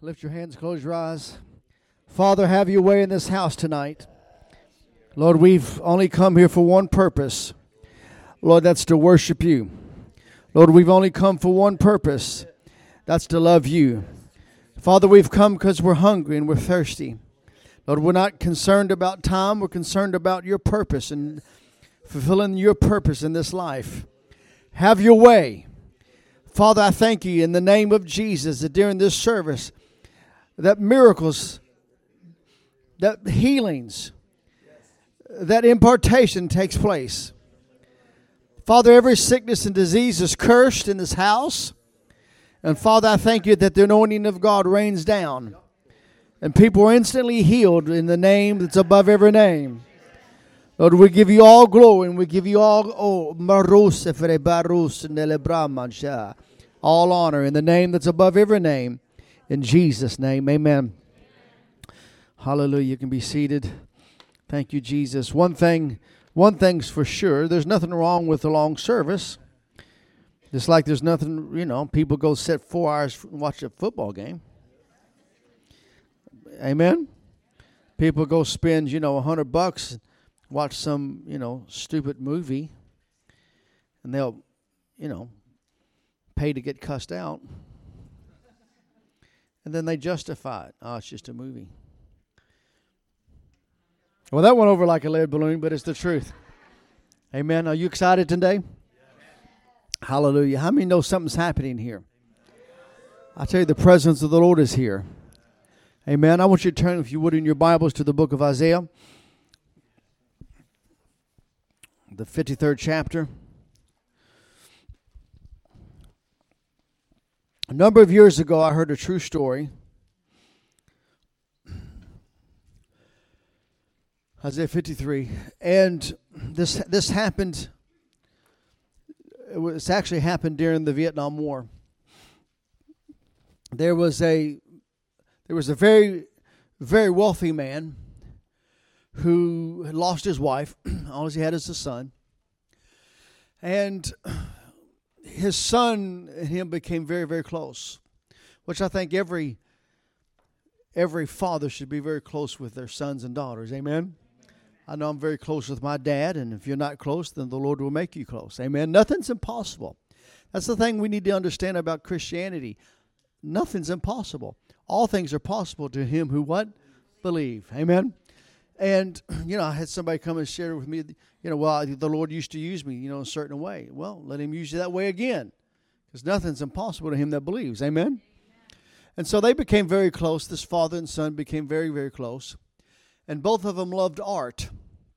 Lift your hands, close your eyes. Father, have your way in this house tonight. Lord, we've only come here for one purpose. Lord, that's to worship you. Lord, we've only come for one purpose. That's to love you. Father, we've come because we're hungry and we're thirsty. Lord, we're not concerned about time. We're concerned about your purpose and fulfilling your purpose in this life. Have your way. Father, I thank you in the name of Jesus that during this service, that miracles, that healings, that impartation takes place. Father, every sickness and disease is cursed in this house. And Father, I thank you that the anointing of God rains down. And people are instantly healed in the name that's above every name. Lord, we give you all glory and we give you all honor in the name that's above every name. In Jesus' name, amen. Hallelujah. You can be seated. Thank you, Jesus. One thing's for sure. There's nothing wrong with a long service. Just like there's nothing, people go sit 4 hours and watch a football game. Amen. People go spend, $100, watch some, stupid movie, and they'll, pay to get cussed out. And then they justify it. Oh, it's just a movie. Well, that went over like a lead balloon, but it's the truth. Amen. Are you excited today? Hallelujah. How many know something's happening here? I tell you, the presence of the Lord is here. Amen. I want you to turn, if you would, in your Bibles to the book of Isaiah, the 53rd chapter. A number of years ago, I heard a true story. Isaiah 53. And this happened, it's actually happened during the Vietnam War. There was a very, very wealthy man who had lost his wife. All he had is a son. And his son and him became very, very close, which I think every father should be very close with their sons and daughters. Amen? I know I'm very close with my dad, and if you're not close, then the Lord will make you close. Amen? Nothing's impossible. That's the thing we need to understand about Christianity. Nothing's impossible. All things are possible to him who what? Believe. Amen? And, I had somebody come and share with me, well, the Lord used to use me, in a certain way. Well, let him use you that way again, because nothing's impossible to him that believes. Amen? And so they became very close. This father and son became very, very close. And both of them loved art.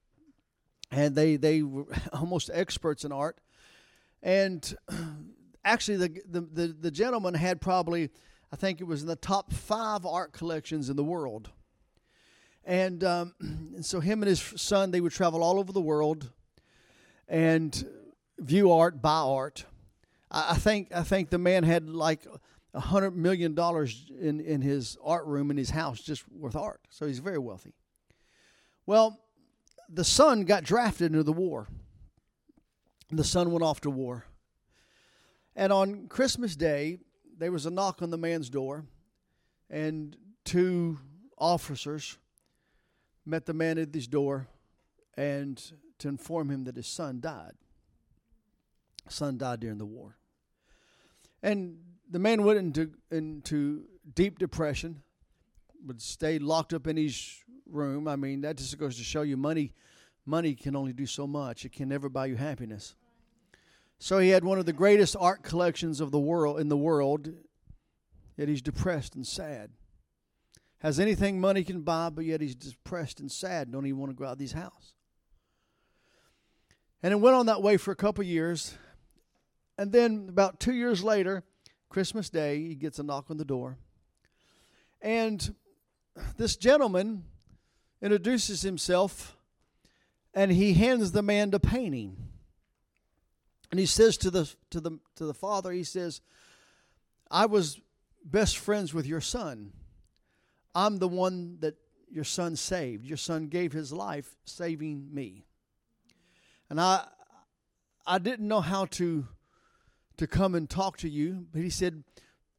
And they were almost experts in art. And actually, the gentleman had probably, I think it was in the top 5 art collections in the world. And so him and his son, they would travel all over the world and view art, buy art. I think the man had like $100 million in his art room in his house just with art. So he's very wealthy. Well, the son got drafted into the war. The son went off to war. And on Christmas Day, there was a knock on the man's door, and 2 officers met the man at his door and to inform him that his son died. His son died during the war. And the man went into deep depression, would stay locked up in his room. I mean, that just goes to show you money can only do so much. It can never buy you happiness. So he had one of the greatest art collections of the world, yet he's depressed and sad. Has anything money can buy, but yet he's depressed and sad. Don't even want to go out of his house. And it went on that way for a couple of years. And then about 2 years later, Christmas Day, he gets a knock on the door. And this gentleman introduces himself, and he hands the man the painting. And he says to the father, he says, I was best friends with your son. I'm the one that your son saved. Your son gave his life saving me. And I didn't know how to come and talk to you, but he said,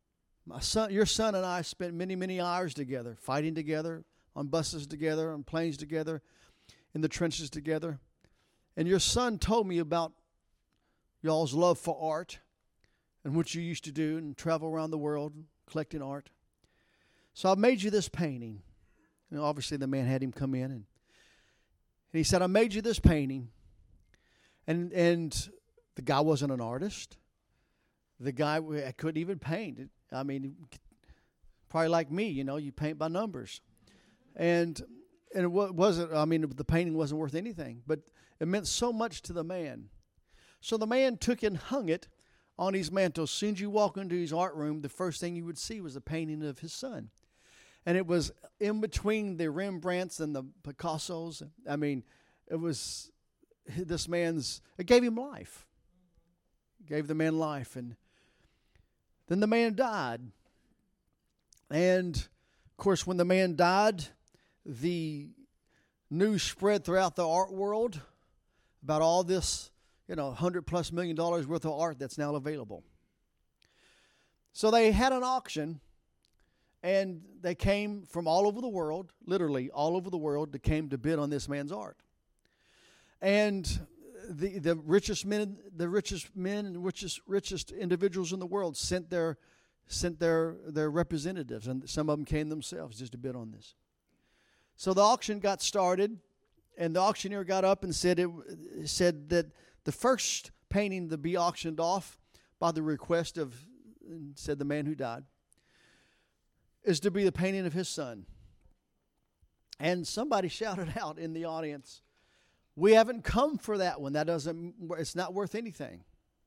Your son and I spent many, many hours together, fighting together, on buses together, on planes together, in the trenches together. And your son told me about y'all's love for art and what you used to do and travel around the world collecting art. So I made you this painting. And obviously the man had him come in and he said, I made you this painting. And the guy wasn't an artist. The guy couldn't even paint. I mean, probably like me, you paint by numbers. And it wasn't, the painting wasn't worth anything. But it meant so much to the man. So the man took and hung it on his mantle. As soon as you walk into his art room, the first thing you would see was a painting of his son. And it was in between the Rembrandts and the Picassos. It was this man's, it gave him life. It gave the man life. And then the man died. And, of course, when the man died, the news spread throughout the art world about all this, $100+ million worth of art that's now available. So they had an auction, and they came from all over the world, literally all over the world, that came to bid on this man's art. And the richest men and richest individuals in the world sent their representatives, and some of them came themselves just to bid on this. So the auction got started, and the auctioneer got up and said that the first painting to be auctioned off by the request of, said the man who died, is to be the painting of his son. And somebody shouted out in the audience, "We haven't come for that one. It's not worth anything."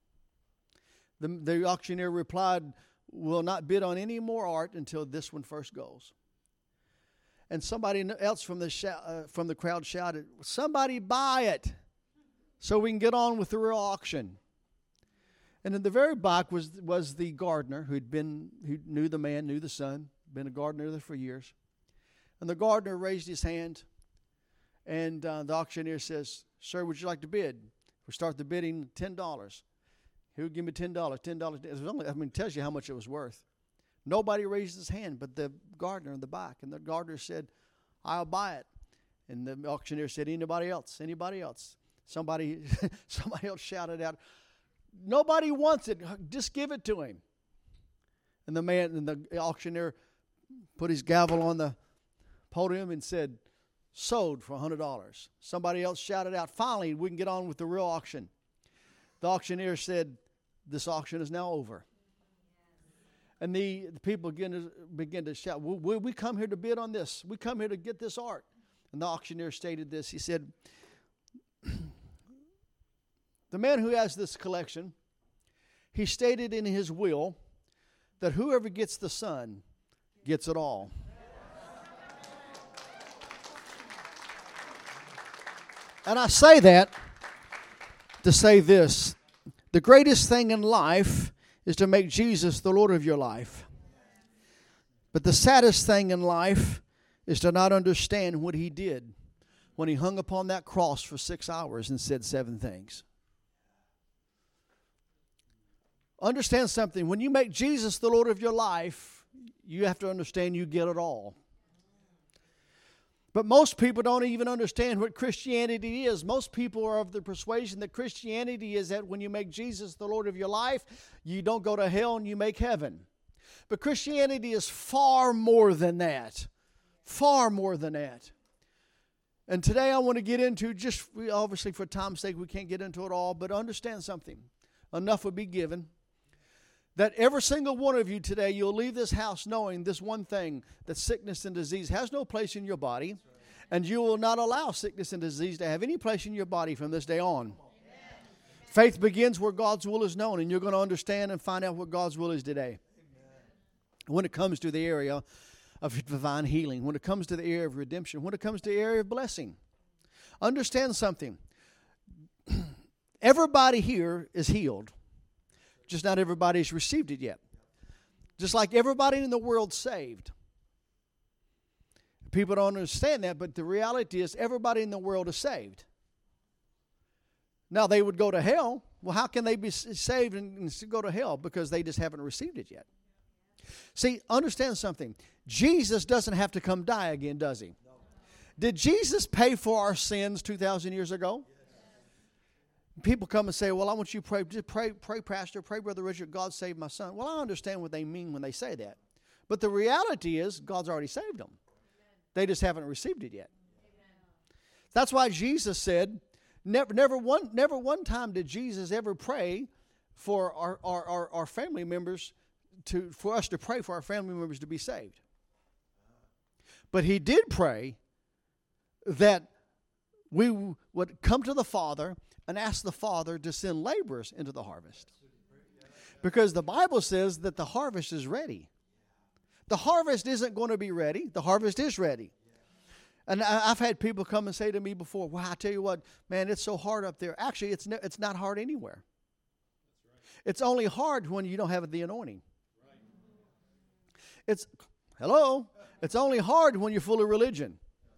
The auctioneer replied, "We'll not bid on any more art until this one first goes." And somebody else from the crowd shouted, "Somebody buy it so we can get on with the real auction." And in the very back was the gardener who knew the man, knew the son, been a gardener there for years. And the gardener raised his hand, and the auctioneer says, "Sir, would you like to bid?" We start the bidding, $10. He would give me $10. It tells you how much it was worth. Nobody raised his hand but the gardener in the back. And the gardener said, "I'll buy it." And the auctioneer said, "Anybody else? Anybody else?" Somebody else shouted out, "Nobody wants it. Just give it to him." And the auctioneer put his gavel on the podium and said, "Sold for $100. Somebody else shouted out, "Finally, we can get on with the real auction." The auctioneer said, "This auction is now over." And the people begin to shout, we come here to bid on this. We come here to get this art. And the auctioneer stated this. He said, "The man who has this collection, he stated in his will that whoever gets the son gets it all." And I say that to say this: the greatest thing in life is to make Jesus the Lord of your life. But the saddest thing in life is to not understand what he did when he hung upon that cross for 6 hours and said 7 things. Understand something. When you make Jesus the Lord of your life, you have to understand you get it all. But most people don't even understand what Christianity is. Most people are of the persuasion that Christianity is that when you make Jesus the Lord of your life, you don't go to hell and you make heaven. But Christianity is far more than that. Far more than that. And today I want to get into, obviously for time's sake we can't get into it all, but understand something. Enough will be given. That every single one of you today, you'll leave this house knowing this one thing, that sickness and disease has no place in your body, and you will not allow sickness and disease to have any place in your body from this day on. Amen. Faith begins where God's will is known, and you're going to understand and find out what God's will is today. Amen. When it comes to the area of divine healing, when it comes to the area of redemption, when it comes to the area of blessing, understand something. Everybody here is healed. Just not everybody's received it yet. Just like everybody in the world's saved. People don't understand that, but the reality is everybody in the world is saved. Now, they would go to hell. Well, how can they be saved and go to hell? Because they just haven't received it yet. See, understand something. Jesus doesn't have to come die again, does he? Did Jesus pay for our sins 2,000 years ago? People come and say, well, I want you to pray, Pastor, pray, Brother Richard, God saved my son. Well, I understand what they mean when they say that. But the reality is God's already saved them. They just haven't received it yet. That's why Jesus said, never one time did Jesus ever pray for our family members, for us to pray for our family members to be saved. But he did pray that we would come to the Father and ask the Father to send laborers into the harvest. Because the Bible says that the harvest is ready. The harvest isn't going to be ready. The harvest is ready. And I've had people come and say to me before, well, I tell you what, man, it's so hard up there. Actually, it's not hard anywhere. It's only hard when you don't have the anointing. It's only hard when you're full of religion.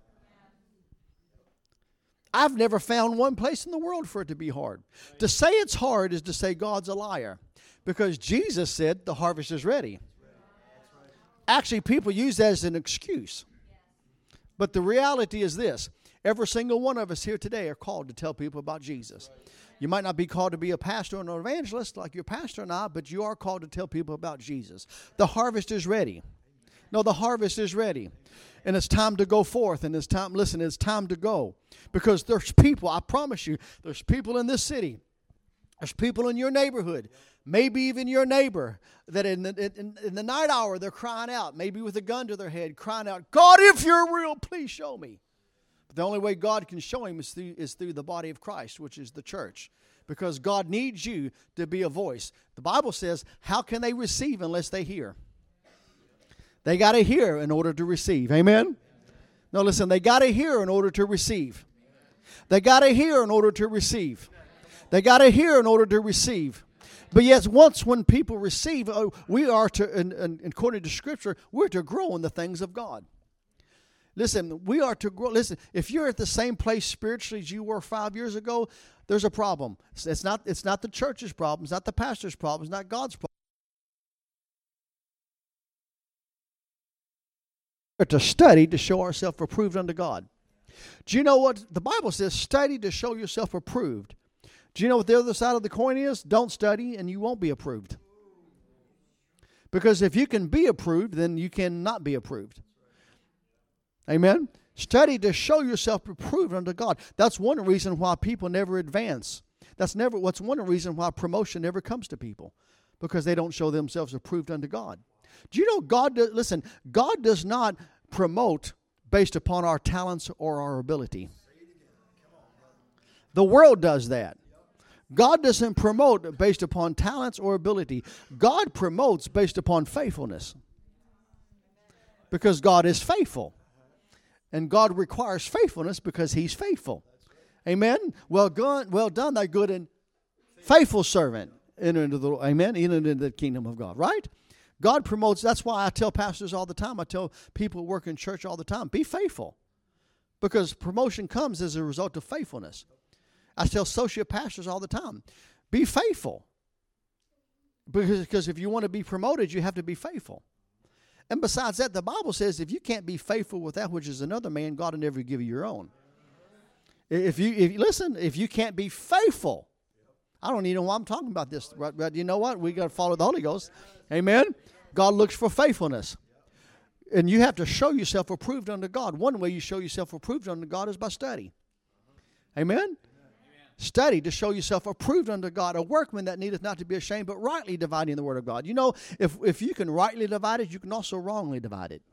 I've never found one place in the world for it to be hard. To say it's hard is to say God's a liar. Because Jesus said the harvest is ready. Actually, people use that as an excuse. But the reality is this. Every single one of us here today are called to tell people about Jesus. You might not be called to be a pastor or an evangelist like your pastor and I, but you are called to tell people about Jesus. The harvest is ready. No, the harvest is ready. And it's time to go forth. And it's time to go. Because there's people, I promise you, there's people in this city. There's people in your neighborhood, maybe even your neighbor, that in the night hour they're crying out, maybe with a gun to their head, crying out, God, if you're real, please show me. But the only way God can show him is through the body of Christ, which is the church. Because God needs you to be a voice. The Bible says, how can they receive unless they hear? They got to hear in order to receive. Amen? No, listen, they got to hear in order to receive. They got to hear in order to receive. They got to hear in order to receive. But yes, when people receive, we are to, according to Scripture, we're to grow in the things of God. Listen, we are to grow. Listen, if you're at the same place spiritually as you were 5 years ago, there's a problem. It's not the church's problem. It's not the pastor's problem. It's not God's problem. We're to study to show ourselves approved unto God. Do you know what the Bible says? Study to show yourself approved. Do you know what the other side of the coin is? Don't study and you won't be approved. Because if you can be approved, then you cannot be approved. Amen? Study to show yourself approved unto God. That's one reason why people never advance. That's one reason why promotion never comes to people. Because they don't show themselves approved unto God. Do you know God does not promote based upon our talents or our ability. The world does that. God doesn't promote based upon talents or ability. God promotes based upon faithfulness. Because God is faithful. And God requires faithfulness because He's faithful. Amen? Well done, thy good and faithful servant. Enter into the kingdom of God, right? God promotes. That's why I tell pastors all the time. I tell people who work in church all the time, be faithful. Because promotion comes as a result of faithfulness. I tell associate pastors all the time, be faithful. Because if you want to be promoted, you have to be faithful. And besides that, the Bible says if you can't be faithful with that which is another man, God will never give you your own. If you can't be faithful, I don't even know why I'm talking about this, but you know what? We got to follow the Holy Ghost. Amen? God looks for faithfulness. And you have to show yourself approved unto God. One way you show yourself approved unto God is by study. Amen? Study to show yourself approved unto God, a workman that needeth not to be ashamed, but rightly dividing the word of God. You know, if you can rightly divide it, you can also wrongly divide it.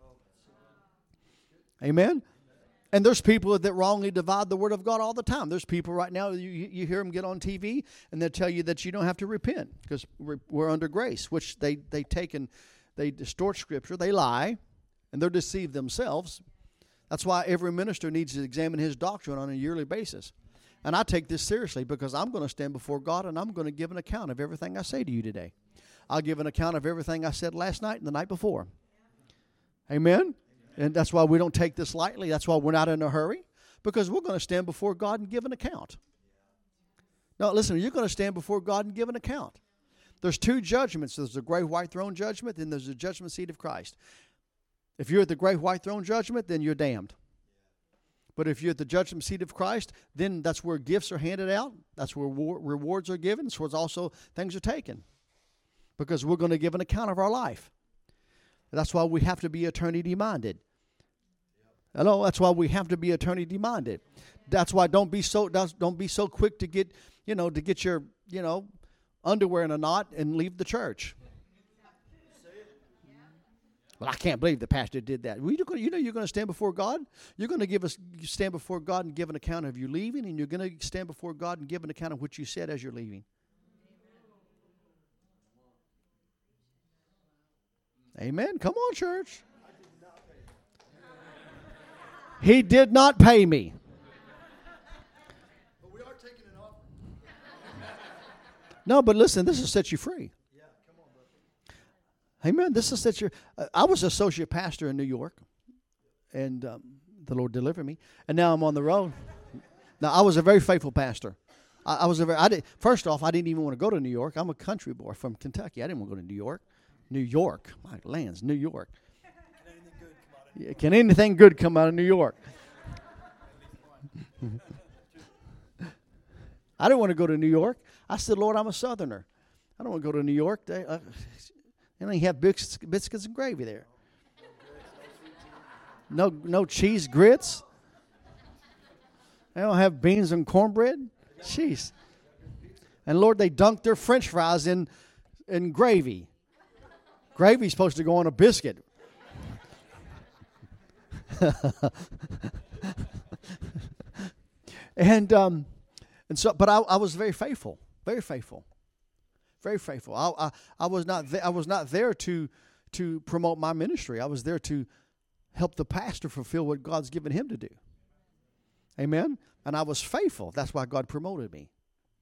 Amen? And there's people that wrongly divide the word of God all the time. There's people right now, you hear them get on TV, and they'll tell you that you don't have to repent because we're under grace, which they take and they distort Scripture, they lie, and they're deceived themselves. That's why every minister needs to examine his doctrine on a yearly basis. And I take this seriously because I'm going to stand before God and I'm going to give an account of everything I say to you today. I'll give an account of everything I said last night and the night before. Amen? And that's why we don't take this lightly. That's why we're not in a hurry, because we're going to stand before God and give an account. Now, listen, you're going to stand before God and give an account. There's two judgments. There's the great white throne judgment, and there's the judgment seat of Christ. If you're at the great white throne judgment, then you're damned. But if you're at the judgment seat of Christ, then that's where gifts are handed out. That's where rewards are given. That's where also things are taken. Because we're going to give an account of our life. That's why we have to be eternity-minded. Hello, that's why we have to be eternity-minded. That's why don't be so quick to get your underwear in a knot and leave the church. Well, I can't believe the pastor did that. Well, you're going to stand before God. You're going to stand before God and give an account of you leaving, and you're going to stand before God and give an account of what you said as you're leaving. Amen. Come on, church. He did not pay me. But we are taking an offering. No, but listen, this will set you free. Yeah, come on, brother. Amen. This will set you. I was associate pastor in New York, and the Lord delivered me. And now I'm on the road. Now I was a very faithful pastor. First off, I didn't even want to go to New York. I'm a country boy from Kentucky. I didn't want to go to New York. New York, my lands, New York. Can anything good come out of New York? I didn't want to go to New York. I said, Lord, I'm a Southerner. I don't want to go to New York. They only have biscuits and gravy there. No cheese grits. They don't have beans and cornbread. Jeez. And Lord, they dunk their French fries in gravy. Gravy's supposed to go on a biscuit. and so, but I was very faithful, very faithful, very faithful. I was not there to promote my ministry. I was there to help the pastor fulfill what God's given him to do. Amen. And I was faithful. That's why God promoted me.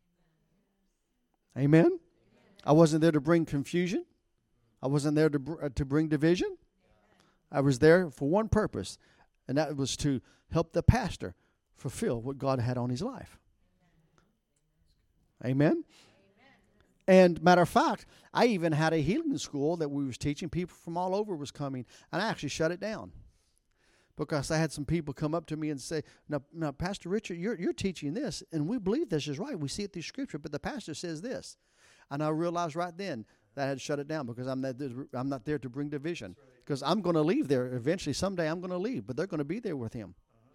Amen. I wasn't there to bring confusion. I wasn't there to bring division. I was there for one purpose, and that was to help the pastor fulfill what God had on his life. Amen? And matter of fact, I even had a healing school that we was teaching. People from all over was coming, and I actually shut it down because I had some people come up to me and say, now Pastor Richard, you're teaching this, and we believe this is right. We see it through Scripture, but the pastor says this. And I realized right then that I had to shut it down because I'm not there to bring division. Because I'm going to leave there eventually. Someday I'm going to leave, but they're going to be there with him.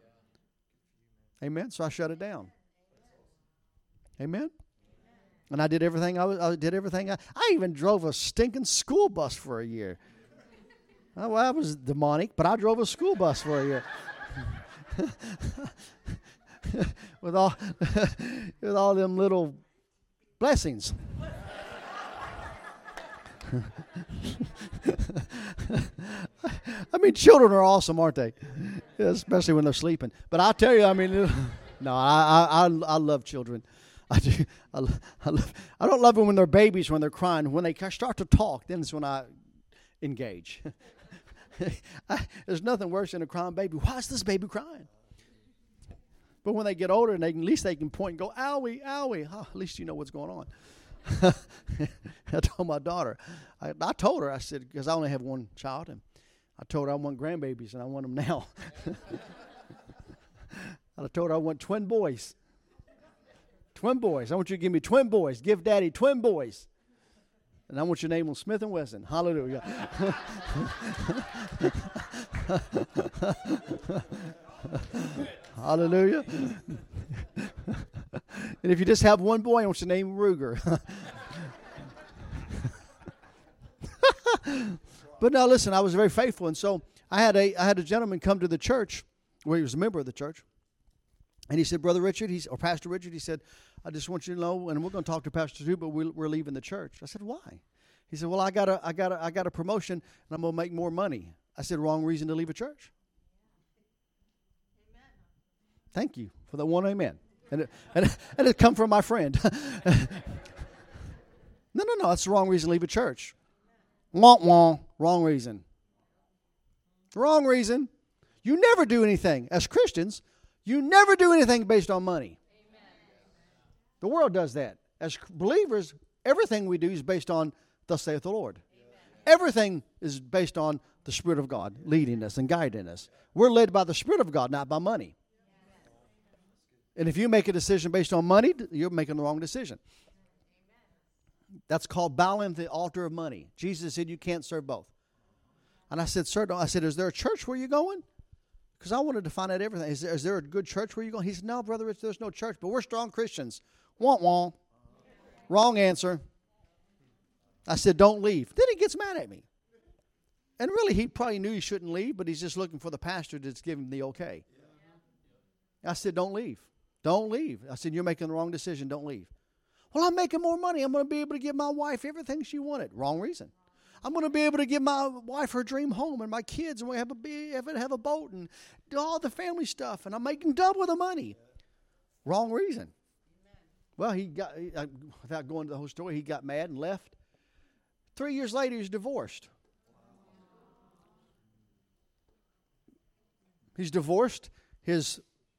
Amen. So I shut it down. Amen. And I did everything. I did everything. I even drove a stinking school bus for a year. Well, I was demonic, but I drove a school bus for a year. with all them little blessings. I mean, children are awesome, aren't they? Yeah, especially when they're sleeping. But I'll tell you, I mean, no, I love children. I do. I don't love them when they're babies, when they're crying. When they start to talk, then it's when I engage. There's nothing worse than a crying baby. Why is this baby crying? But when they get older, and at least they can point and go, owie, owie. Oh, at least you know what's going on. I told my daughter, I told her, I said, because I only have one child, and I told her I want grandbabies, and I want them now. I told her I want twin boys. Twin boys. I want you to give me twin boys. Give Daddy twin boys. And I want your name on Smith & Wesson. Hallelujah. Hallelujah. And if you just have one boy, I want your name Ruger. But now listen, I was very faithful, and so I had a gentleman come to the church where he was a member of the church, and he said, Brother Richard, Pastor Richard, he said, I just want you to know, and we're going to talk to Pastor too, but we're leaving the church. I said, why? He said, well, I got a promotion, and I'm going to make more money. I said, wrong reason to leave a church. Amen. Thank you for that one amen. And it come from my friend. No, that's the wrong reason to leave a church. Wah, wah, wrong reason. Wrong reason. You never do anything. As Christians, you never do anything based on money. Amen. The world does that. As believers, Everything we do is based on thus saith the Lord. Everything is based on the Spirit of God leading us and guiding us. We're led by the Spirit of God, not by money. And if you make a decision based on money, you're making the wrong decision. That's called bowing the altar of money. Jesus said you can't serve both. And I said, sir, is there a church where you're going? Because I wanted to find out everything. Is there a good church where you're going? He said, no, Brother Rich, there's no church, but we're strong Christians. Wah. Wrong answer. I said, don't leave. Then he gets mad at me. And really, he probably knew he shouldn't leave, but he's just looking for the pastor to give him the okay. I said, don't leave. Don't leave. I said, you're making the wrong decision. Don't leave. Well, I'm making more money. I'm going to be able to give my wife everything she wanted. Wrong reason. I'm going to be able to give my wife her dream home and my kids, and we have a boat and do all the family stuff, and I'm making double the money. Wrong reason. Well, without going to the whole story, he got mad and left. 3 years later, he's divorced. He's divorced. His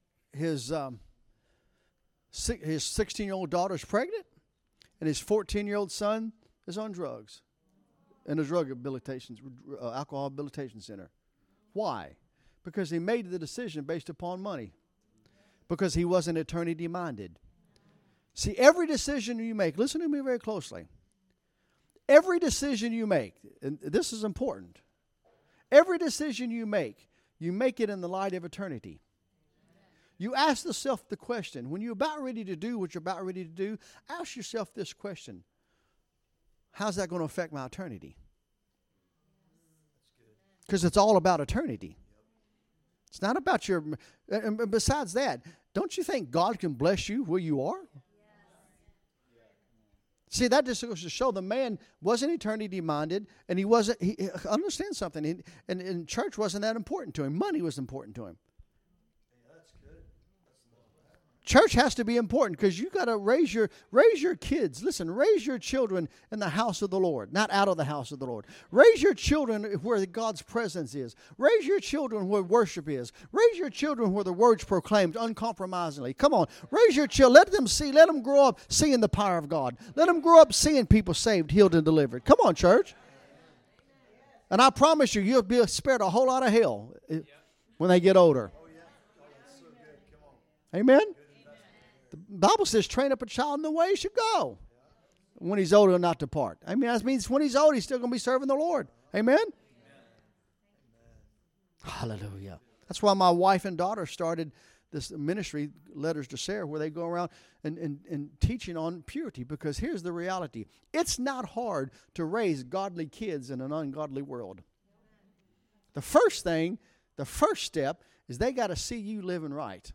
16-year-old daughter's pregnant, and his 14-year-old son is on drugs in a drug alcohol rehabilitation center. Why? Because he made the decision based upon money. Because he wasn't eternity-minded. See, every decision you make, listen to me very closely. Every decision you make, and this is important, every decision you make it in the light of eternity. You ask yourself the question, when you're about ready to do what you're about ready to do, ask yourself this question: how's that going to affect my eternity? Because it's all about eternity. It's not about your... And besides that, don't you think God can bless you where you are? See, that just goes to show the man wasn't eternity-minded, and he understand something, and church wasn't that important to him. Money was important to him. Church has to be important because you got to raise your kids. Listen, raise your children in the house of the Lord, not out of the house of the Lord. Raise your children where God's presence is. Raise your children where worship is. Raise your children where the word's proclaimed uncompromisingly. Come on, raise your children. Let them grow up seeing the power of God. Let them grow up seeing people saved, healed, and delivered. Come on, church. And I promise you, you'll be spared a whole lot of hell when they get older. Amen. The Bible says, train up a child in the way he should go. When he's old, he'll not depart. I mean, that means when he's old, he's still going to be serving the Lord. Amen? Amen? Hallelujah. That's why my wife and daughter started this ministry, Letters to Sarah, where they go around and teaching on purity. Because here's the reality. It's not hard to raise godly kids in an ungodly world. The first step is they got to see you living right.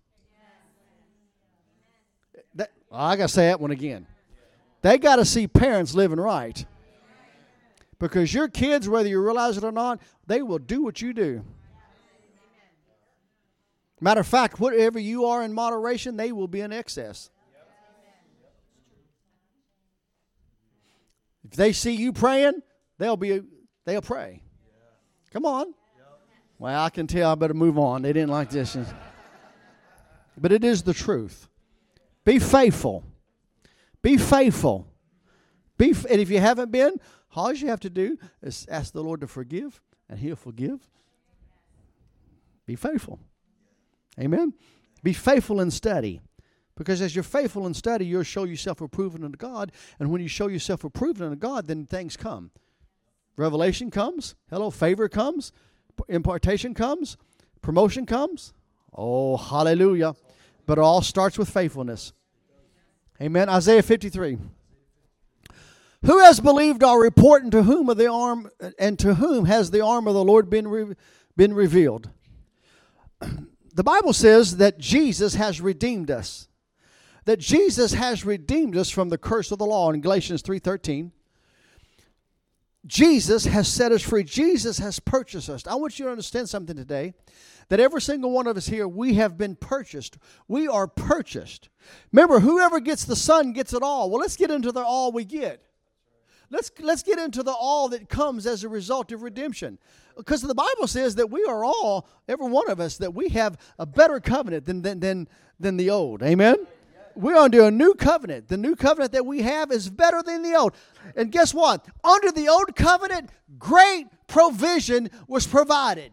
I got to say that one again. They got to see parents living right. Because your kids, whether you realize it or not, they will do what you do. Matter of fact, whatever you are in moderation, they will be in excess. If they see you praying, they'll pray. Come on. Well, I can tell I better move on. They didn't like this. But it is the truth. Be faithful. Be faithful. And if you haven't been, all you have to do is ask the Lord to forgive, and He'll forgive. Be faithful. Amen? Be faithful in study. Because as you're faithful in study, you'll show yourself approved unto God. And when you show yourself approved unto God, then things come. Revelation comes. Favor comes. Impartation comes. Promotion comes. Oh, hallelujah. But it all starts with faithfulness. Amen. Isaiah 53. Who has believed our report, and to whom has the arm of the Lord been revealed? The Bible says that Jesus has redeemed us. That Jesus has redeemed us from the curse of the law in Galatians 3:13. Jesus has set us free. Jesus has purchased us. I want you to understand something today. That every single one of us here, we have been purchased. We are purchased. Remember, whoever gets the Son gets it all. Well, let's get into the all we get. Let's get into the all that comes as a result of redemption. Because the Bible says that we are all, every one of us, that we have a better covenant than the old. Amen? We're under a new covenant. The new covenant that we have is better than the old. And guess what? Under the old covenant, great provision was provided.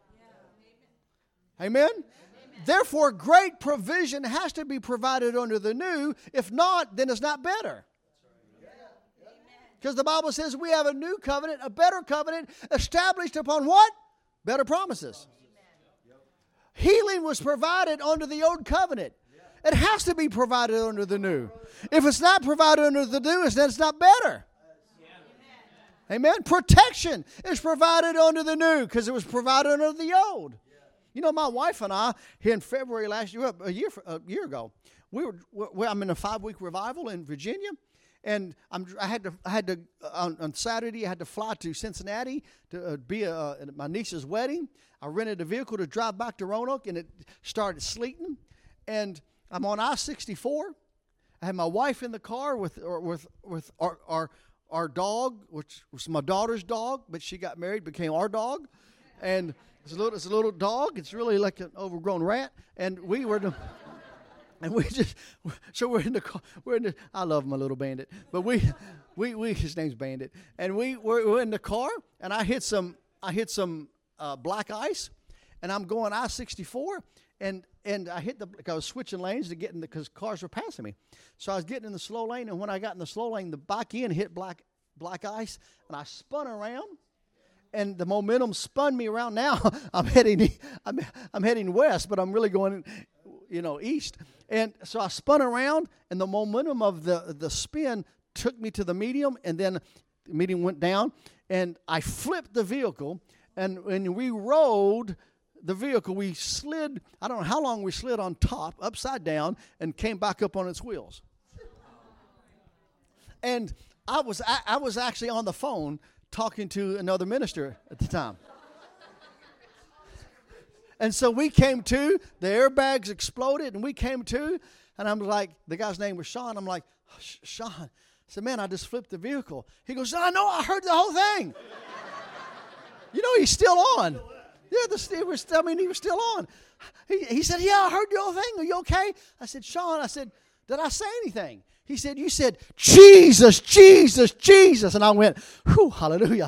Amen? Therefore, great provision has to be provided under the new. If not, then it's not better. Because the Bible says we have a new covenant, a better covenant, established upon what? Better promises. Healing was provided under the old covenant. It has to be provided under the new. If it's not provided under the new, then it's not better. Amen. Protection is provided under the new because it was provided under the old. You know, my wife and I, here in February last year, a year ago, I'm in a 5-week revival in Virginia. And I had to on Saturday I had to fly to Cincinnati to be at my niece's wedding. I rented a vehicle to drive back to Roanoke, and it started sleeting. And I'm on I-64. I had my wife in the car with our dog, which was my daughter's dog, but she got married, became our dog, and it's a little dog. It's really like an overgrown rat, and we were. And we're in the car. I love my little bandit, but his name's Bandit, and we're in the car, and I hit some black ice, and I'm going I-64, and I was switching lanes to get in because cars were passing me, so I was getting in the slow lane, and when I got in the slow lane, the back end hit black ice, and I spun around. And the momentum spun me around. Now I'm heading west, but I'm really going, east. And so I spun around, and the momentum of the spin took me to the medium, and then the medium went down, and I flipped the vehicle, and when we rolled the vehicle, we slid, I don't know how long we slid on top, upside down, and came back up on its wheels. And I was actually on the phone talking to another minister at the time. And so we came to, the airbags exploded, and we came to, and I'm like, the guy's name was Sean. I'm like, Sean. I said, man, I just flipped the vehicle. He goes, I know, I heard the whole thing. He's still on. Yeah, he was still on. He said, yeah, I heard the whole thing. Are you okay? I said, Sean, did I say anything? He said, you said, Jesus, Jesus, Jesus. And I went, whew, hallelujah.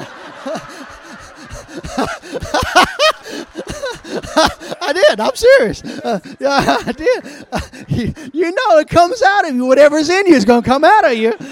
I did. I'm serious. Yeah, I did. It comes out of you. Whatever's in you is going to come out of you.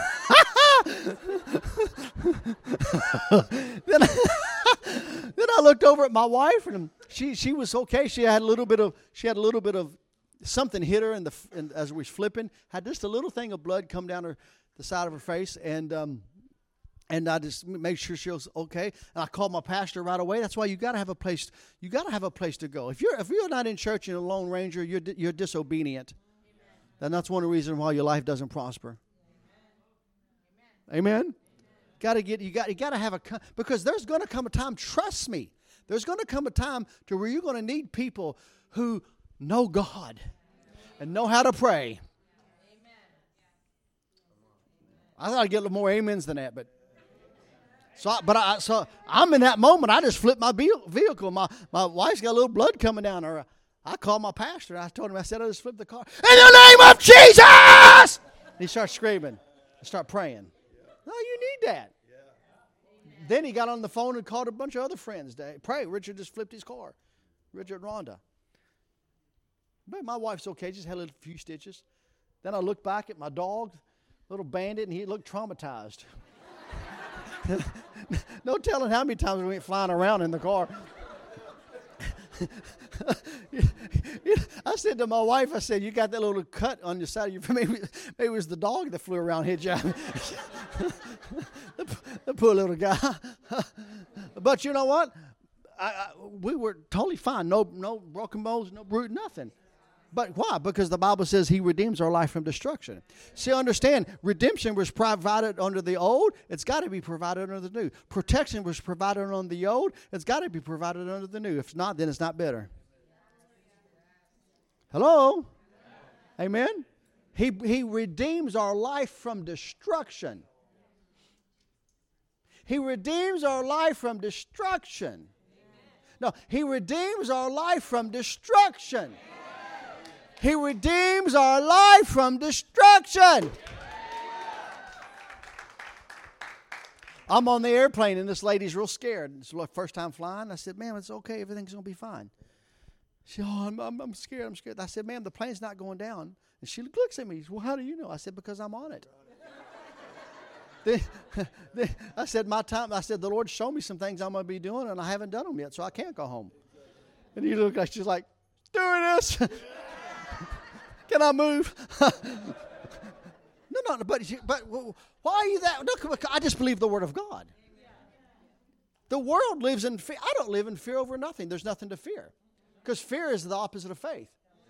Then I looked over at my wife, and she was okay. She had a little bit of something hit her, and as we was flipping, had just a little thing of blood come down the side of her face, and I just made sure she was okay. And I called my pastor right away. That's why you got to have a place. You got to have a place to go. If you're not in church and a lone ranger, you're disobedient. And that's one of the reasons why your life doesn't prosper. Amen. You got to have because there's going to come a time. Trust me. There's going to come a time to where you're going to need people who know God and know how to pray. I thought I'd get a little more amens than that, but so I'm in that moment. I just flipped my vehicle. My wife's got a little blood coming down her. I called my pastor. I told him, I just flipped the car. In the name of Jesus! And he started screaming and started praying. No, you need that. Then he got on the phone and called a bunch of other friends to pray. Richard just flipped his car. Richard and Rhonda. But my wife's okay. Just had a few stitches. Then I looked back at my dog, little Bandit, and he looked traumatized. No telling how many times we went flying around in the car. I said to my wife, I said, you got that little cut on your side of your maybe it was the dog that flew around hit you. The poor little guy. But you know what? We were totally fine. No broken bones, no bruise, nothing. But why? Because the Bible says he redeems our life from destruction. See, understand, redemption was provided under the old. It's got to be provided under the new. Protection was provided under the old. It's got to be provided under the new. If not, then it's not better. Hello? Amen? He redeems our life from destruction. He redeems our life from destruction. No, he redeems our life from destruction. He redeems our life from destruction. I'm on the airplane and this lady's real scared. It's the first time flying. I said, ma'am, it's okay. Everything's going to be fine. She said, oh, I'm scared. I'm scared. I said, ma'am, the plane's not going down. And she looks at me. She said, well, how do you know? I said, because I'm on it. I said, the Lord showed me some things I'm going to be doing, and I haven't done them yet, so I can't go home. And you look like she's like, stewardess, can I move? No, but why are you that? No, I just believe the Word of God. The world lives in fear. I don't live in fear over nothing. There's nothing to fear. Because fear is the opposite of faith.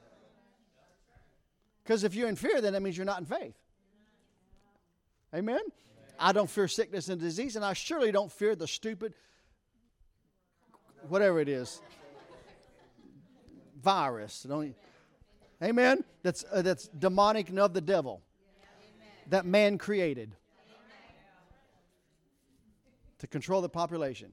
Because if you're in fear, then that means you're not in faith. Amen? I don't fear sickness and disease, and I surely don't fear the stupid, whatever it is, virus. Amen? That's demonic and of the devil. That man created to control the population.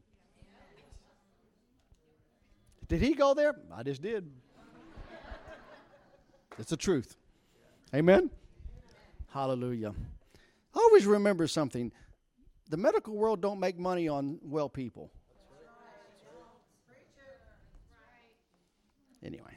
Did he go there? I just did. It's the truth. Amen? Hallelujah. Always remember something. The medical world don't make money on well people. Anyway.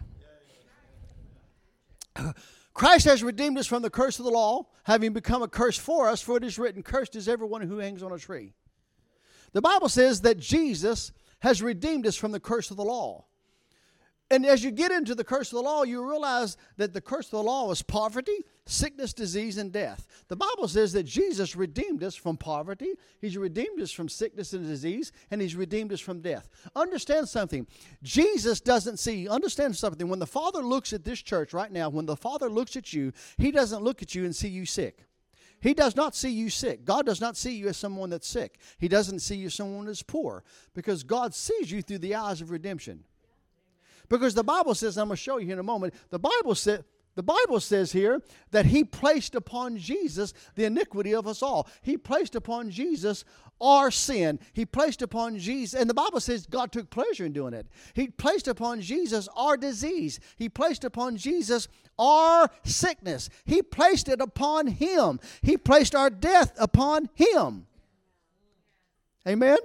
Christ has redeemed us from the curse of the law, having become a curse for us, for it is written, cursed is everyone who hangs on a tree. The Bible says that Jesus has redeemed us from the curse of the law. And as you get into the curse of the law, you realize that the curse of the law is poverty, sickness, disease, and death. The Bible says that Jesus redeemed us from poverty, He's redeemed us from sickness and disease, and He's redeemed us from death. Understand something. Jesus doesn't see, understand something. When the Father looks at this church right now, when the Father looks at you, He doesn't look at you and see you sick. He does not see you sick. God does not see you as someone that's sick. He doesn't see you as someone that's poor, because God sees you through the eyes of redemption. Because the Bible says, I'm going to show you in a moment, the Bible says here that He placed upon Jesus the iniquity of us all. He placed upon Jesus our sin. He placed upon Jesus, and the Bible says God took pleasure in doing it. He placed upon Jesus our disease. He placed upon Jesus our sickness. He placed it upon Him. He placed our death upon Him. Amen?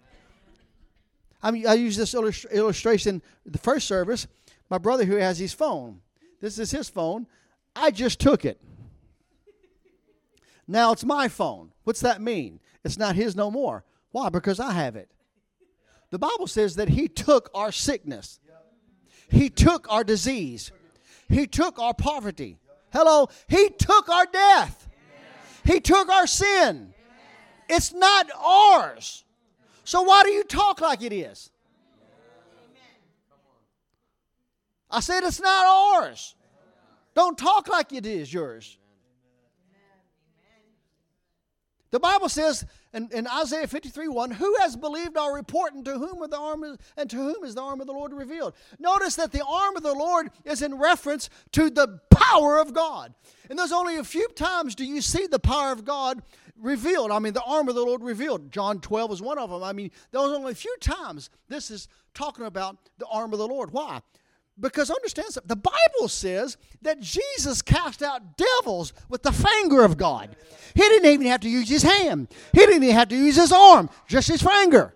I use this illustration the first service. My brother who has his phone. This is his phone. I just took it. Now it's my phone. What's that mean? It's not his no more. Why? Because I have it. The Bible says that He took our sickness. He took our disease. He took our poverty. Hello? He took our death. He took our sin. It's not ours. So why do you talk like it is? I said it's not ours. Don't talk like it is yours. The Bible says in Isaiah 53:1, who has believed our report, and to whom is the arm of the Lord revealed? Notice that the arm of the Lord is in reference to the power of God. And there's only a few times do you see the power of God revealed. I mean, the arm of the Lord revealed. John 12 is one of them. I mean, there was only a few times this is talking about the arm of the Lord. Why? Because understand something. The Bible says that Jesus cast out devils with the finger of God. He didn't even have to use His hand. He didn't even have to use His arm. Just His finger.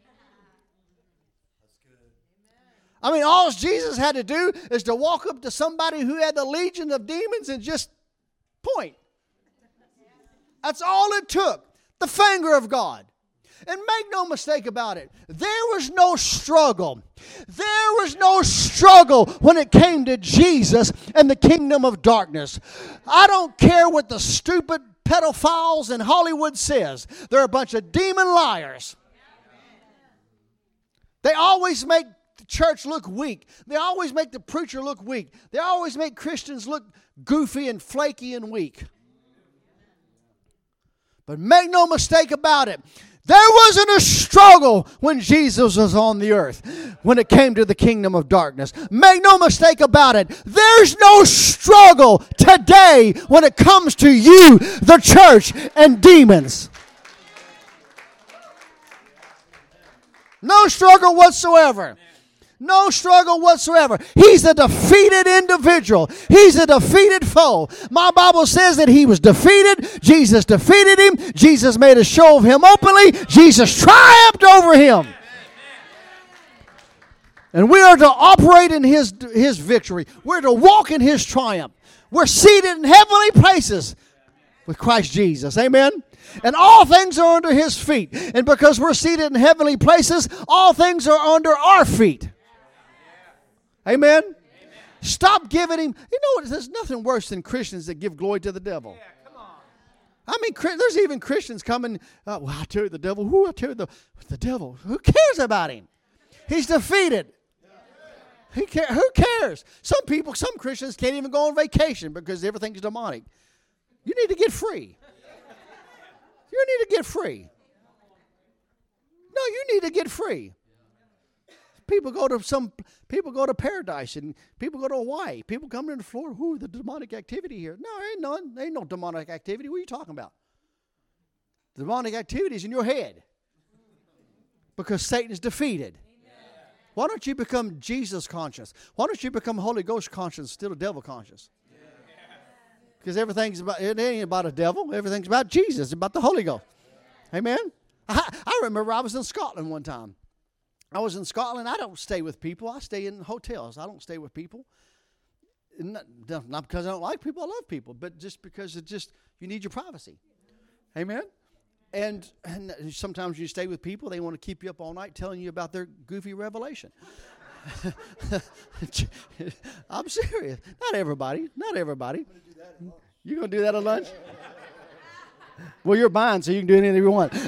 I mean, all Jesus had to do is to walk up to somebody who had the legion of demons and just point. That's all it took. The finger of God. And make no mistake about it, there was no struggle. There was no struggle when it came to Jesus and the kingdom of darkness. I don't care what the stupid pedophiles in Hollywood says. They're a bunch of demon liars. They always make the church look weak. They always make the preacher look weak. They always make Christians look goofy and flaky and weak. But make no mistake about it, there wasn't a struggle when Jesus was on the earth when it came to the kingdom of darkness. Make no mistake about it. There's no struggle today when it comes to you, the church, and demons. No struggle whatsoever. No struggle whatsoever. He's a defeated individual. He's a defeated foe. My Bible says that he was defeated. Jesus defeated him. Jesus made a show of him openly. Jesus triumphed over him. And we are to operate in his victory. We're to walk in his triumph. We're seated in heavenly places with Christ Jesus. Amen? And all things are under his feet. And because we're seated in heavenly places, all things are under our feet. Amen? Stop giving him. You know, there's nothing worse than Christians that give glory to the devil. I mean, there's even Christians coming, well, I tell you the devil. Who I tell you the devil? Who cares about him? He's defeated. Who cares? Some Christians can't even go on vacation because everything's demonic. You need to get free. You need to get free. No, you need to get free. People go to paradise and people go to Hawaii. People come into Florida. Who the demonic activity here? No, there ain't none. There ain't no demonic activity. What are you talking about? The demonic activity is in your head because Satan is defeated. Why don't you become Jesus conscious? Why don't you become Holy Ghost conscious instead of devil conscious? Because it ain't about a devil. Everything's about Jesus. It's about the Holy Ghost. Amen? I remember I was in Scotland one time. I was in Scotland. I don't stay with people. I stay in hotels. I don't stay with people. Not because I don't like people. I love people. But just because you need your privacy. Amen? And sometimes you stay with people. They want to keep you up all night telling you about their goofy revelation. I'm serious. Not everybody. You going to do that at lunch? Well, you're buying, so you can do anything you want.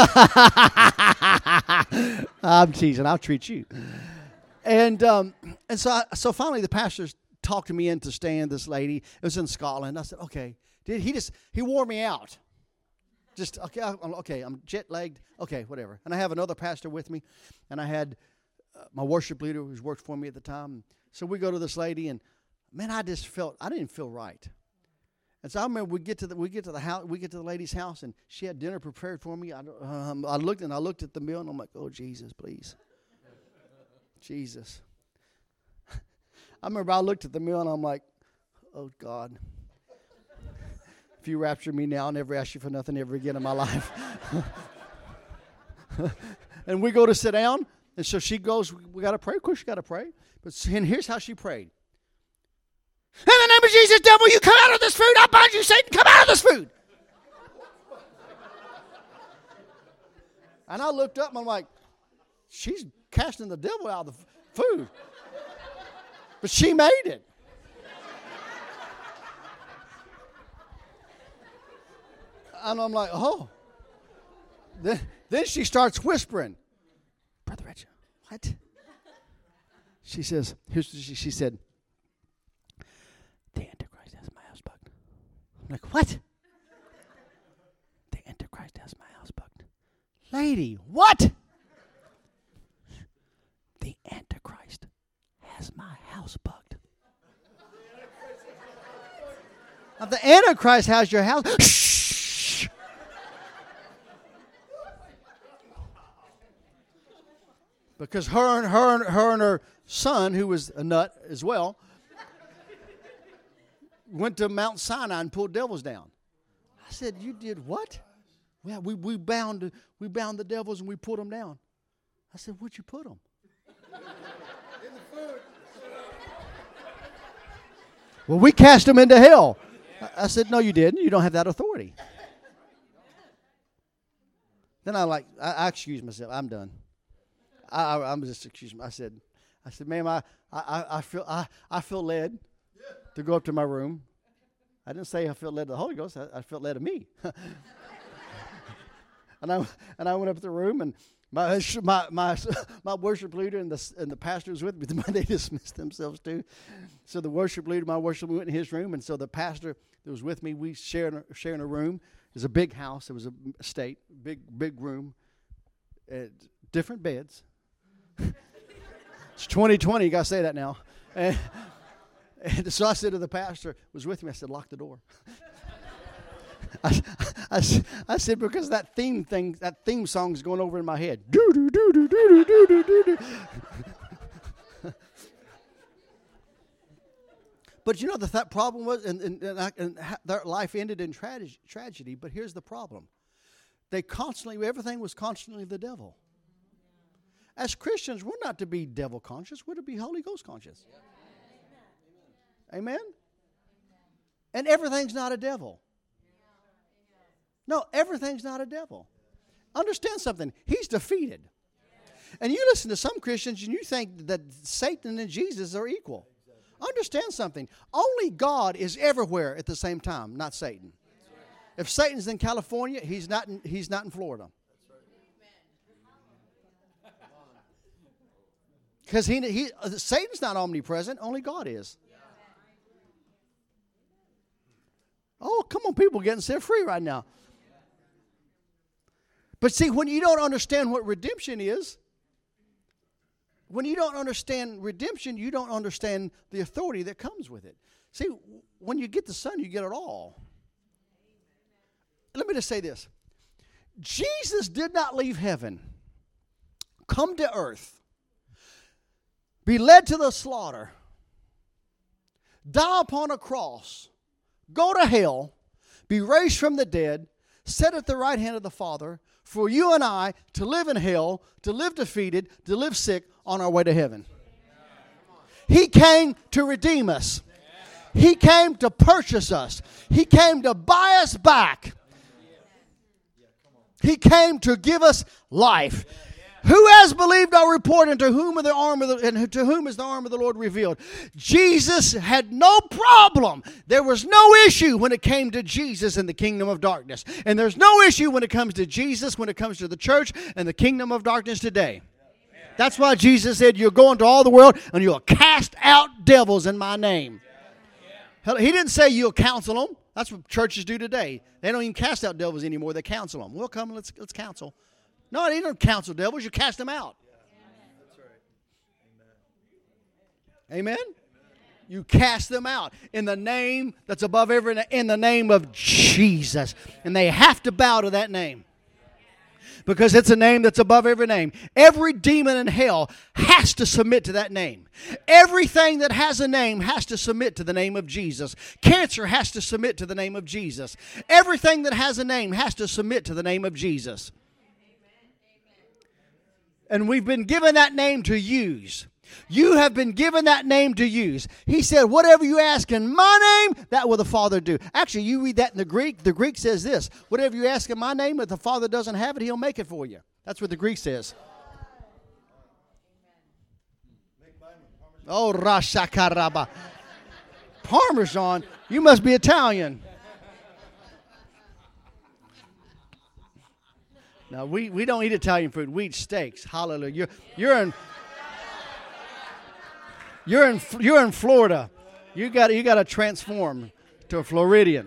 I'm teasing. I'll treat you. And so finally the pastor talked me into staying this lady. It was in Scotland. I said, okay. He wore me out. Just, okay, I'm jet-lagged. Okay, whatever. And I have another pastor with me. And I had my worship leader who's worked for me at the time. So we go to this lady, and man, I didn't feel right. And so I remember we get to the lady's house, and she had dinner prepared for me. I looked at the meal, and I'm like, oh, Jesus, please. Jesus. I remember I looked at the meal, and I'm like, oh, God. If you rapture me now, I'll never ask you for nothing ever again in my life. And we go to sit down, and so she goes, we got to pray. Of course, you got to pray. And here's how she prayed. In the name of Jesus, devil, you come out of this food. I bind you, Satan. Come out of this food. And I looked up, and I'm like, she's casting the devil out of the food. But she made it. And I'm like, oh. Then she starts whispering. Brother Richard, what? She says, she said, the Antichrist has my house bugged. I'm like, what? The Antichrist has my house bugged. Lady, what? The Antichrist has my house bugged. If the Antichrist has your house, shh. Because her and her son, who was a nut as well, went to Mount Sinai and pulled devils down. I said, you did what? Well, we bound the devils and we put them down. I said, where'd you put them? In the food. Well, we cast them into hell. I said, no, you didn't. You don't have that authority. Then I excused myself. I'm done. I'm just excusing myself. I said, ma'am, I feel led to go up to my room. I didn't say I felt led to the Holy Ghost. I felt led to me. and I went up to the room, and my worship leader and the pastor was with me. They dismissed themselves too. So the worship leader, my worship leader, went in his room, and so the pastor that was with me, we sharing a room. It was a big house. It was a estate, big room, different beds. It's 2020. You got to say that now. And so I said to the pastor, was with me, I said, lock the door. I said, because that theme song is going over in my head. Do, do, do, do, do, do, do, do, do. But you know that problem was, and their life ended in tragedy. But here's the problem: everything was constantly the devil. As Christians, we're not to be devil conscious; we're to be Holy Ghost conscious. Amen. And everything's not a devil. No, everything's not a devil. Understand something. He's defeated. And you listen to some Christians and you think that Satan and Jesus are equal. Understand something. Only God is everywhere at the same time, not Satan. If Satan's in California, he's not in Florida. Because Satan's not omnipresent, only God is. Oh, come on, people getting set free right now. But see, when you don't understand what redemption is, when you don't understand redemption, you don't understand the authority that comes with it. See, when you get the Son, you get it all. Let me just say this. Jesus did not leave heaven, come to earth, be led to the slaughter, die upon a cross, go to hell, be raised from the dead, sit at the right hand of the Father, for you and I to live in hell, to live defeated, to live sick on our way to heaven. He came to redeem us. He came to purchase us. He came to buy us back. He came to give us life. Who has believed our report, and to whom is the arm of the Lord revealed? Jesus had no problem. There was no issue when it came to Jesus in the kingdom of darkness. And there's no issue when it comes to Jesus, when it comes to the church and the kingdom of darkness today. That's why Jesus said, you'll go into all the world and you'll cast out devils in my name. He didn't say you'll counsel them. That's what churches do today. They don't even cast out devils anymore. They counsel them. Well, come, let's counsel. No, you don't counsel devils. You cast them out. That's right. Amen. Amen? You cast them out in the name that's above every name, in the name of Jesus. And they have to bow to that name. Because it's a name that's above every name. Every demon in hell has to submit to that name. Everything that has a name has to submit to the name of Jesus. Cancer has to submit to the name of Jesus. Everything that has a name has to submit to the name of Jesus. And we've been given that name to use. You have been given that name to use. He said, whatever you ask in my name, that will the Father do. Actually, you read that in the Greek. The Greek says this. Whatever you ask in my name, if the Father doesn't have it, he'll make it for you. That's what the Greek says. Oh, Rashakaraba. Parmesan. You must be Italian. Now, we don't eat Italian food. We eat steaks. Hallelujah. You're in Florida. You got to transform to a Floridian.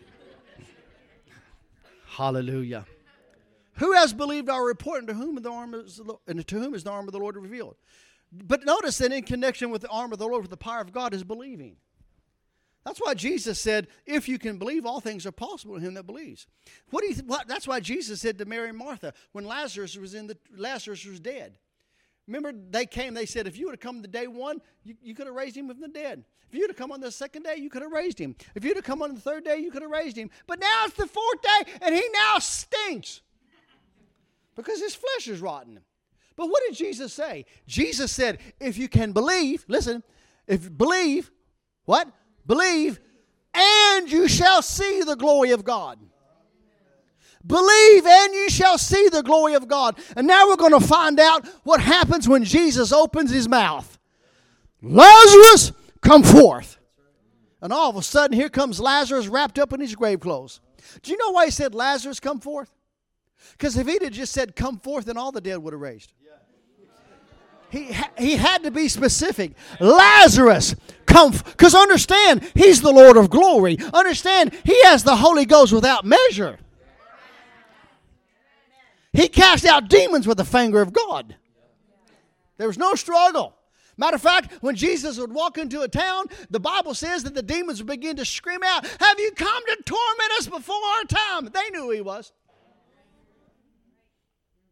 Hallelujah. Who has believed our report, and to whom is the arm of the Lord revealed? But notice that in connection with the arm of the Lord, with the power of God, is believing. That's why Jesus said, if you can believe, all things are possible to him that believes. That's why Jesus said to Mary and Martha, when Lazarus was dead. Remember, they said, if you would have come to day one, you could have raised him from the dead. If you would have come on the second day, you could have raised him. If you would have come on the third day, you could have raised him. But now it's the fourth day, and he now stinks because his flesh is rotten. But what did Jesus say? Jesus said, if you can believe, listen, what? Believe, and you shall see the glory of God. Believe, and you shall see the glory of God. And now we're going to find out what happens when Jesus opens his mouth. Lazarus, come forth. And all of a sudden, here comes Lazarus wrapped up in his grave clothes. Do you know why he said, Lazarus, come forth? Because if he'd have just said, come forth, then all the dead would have raised. He had to be specific. Lazarus, come. Because understand, he's the Lord of glory. Understand, he has the Holy Ghost without measure. He cast out demons with the finger of God. There was no struggle. Matter of fact, when Jesus would walk into a town, the Bible says that the demons would begin to scream out, have you come to torment us before our time? They knew who he was.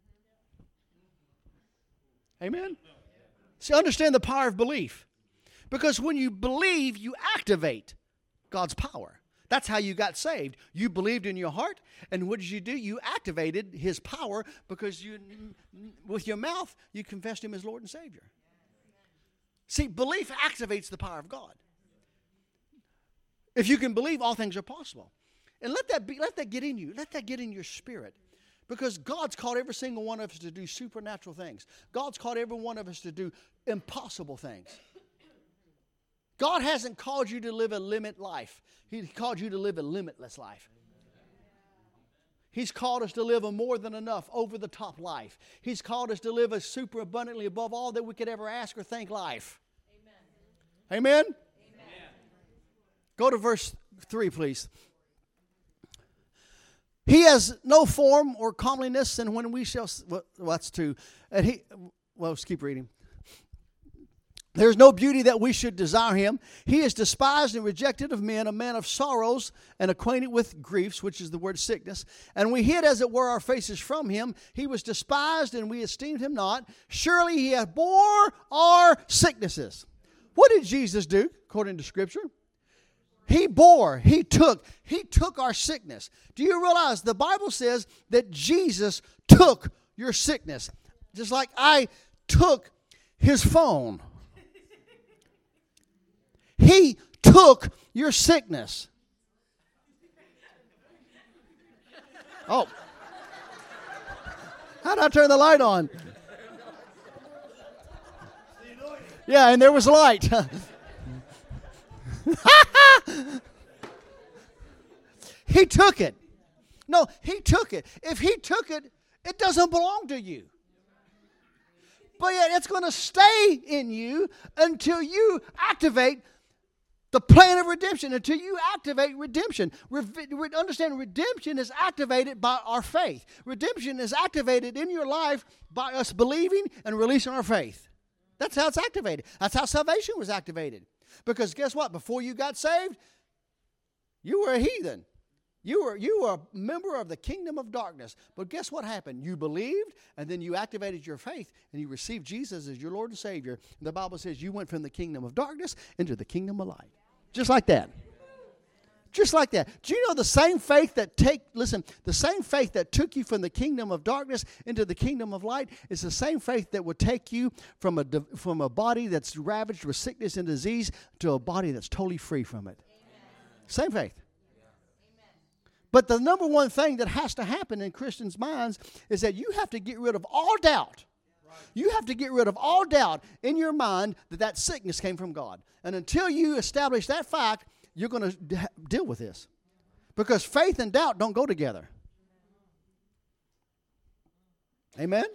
Amen? See, understand the power of belief. Because when you believe, you activate God's power. That's how you got saved. You believed in your heart, and what did you do? You activated His power because with your mouth, you confessed Him as Lord and Savior. See, belief activates the power of God. If you can believe, all things are possible. And let that get in you. Let that get in your spirit. Because God's called every single one of us to do supernatural things. God's called every one of us to do impossible things. God hasn't called you to live a limit life. He called you to live a limitless life. He's called us to live a more than enough, over-the-top life. He's called us to live a super abundantly above all that we could ever ask or think life. Amen? Amen? Go to verse 3, please. He has no form or comeliness, and when we shall... Well, that's 2. And let's keep reading. There's no beauty that we should desire him. He is despised and rejected of men, a man of sorrows and acquainted with griefs, which is the word sickness. And we hid, as it were, our faces from him. He was despised, and we esteemed him not. Surely he hath bore our sicknesses. What did Jesus do, according to Scripture? He took our sickness. Do you realize the Bible says that Jesus took your sickness? Just like I took his phone. He took your sickness. Oh. How did I turn the light on? Yeah, and there was light. He took it. No, he took it. If he took it, it doesn't belong to you. But yet it's going to stay in you until you activate the plan of redemption, until you activate redemption. Understand, redemption is activated by our faith. Redemption is activated in your life by us believing and releasing our faith. That's how it's activated. That's how salvation was activated. Because guess what? Before you got saved, you were a heathen. You were a member of the kingdom of darkness. But guess what happened? You believed, and then you activated your faith, and you received Jesus as your Lord and Savior. And the Bible says you went from the kingdom of darkness into the kingdom of light. Just like that. Just like that. Do you know the same faith that the same faith that took you from the kingdom of darkness into the kingdom of light is the same faith that would take you from a body that's ravaged with sickness and disease to a body that's totally free from it. Amen. Same faith. Amen. But the number one thing that has to happen in Christians' minds is that you have to get rid of all doubt. You have to get rid of all doubt in your mind that sickness came from God. And until you establish that fact, you're going to deal with this. Because faith and doubt don't go together. Amen?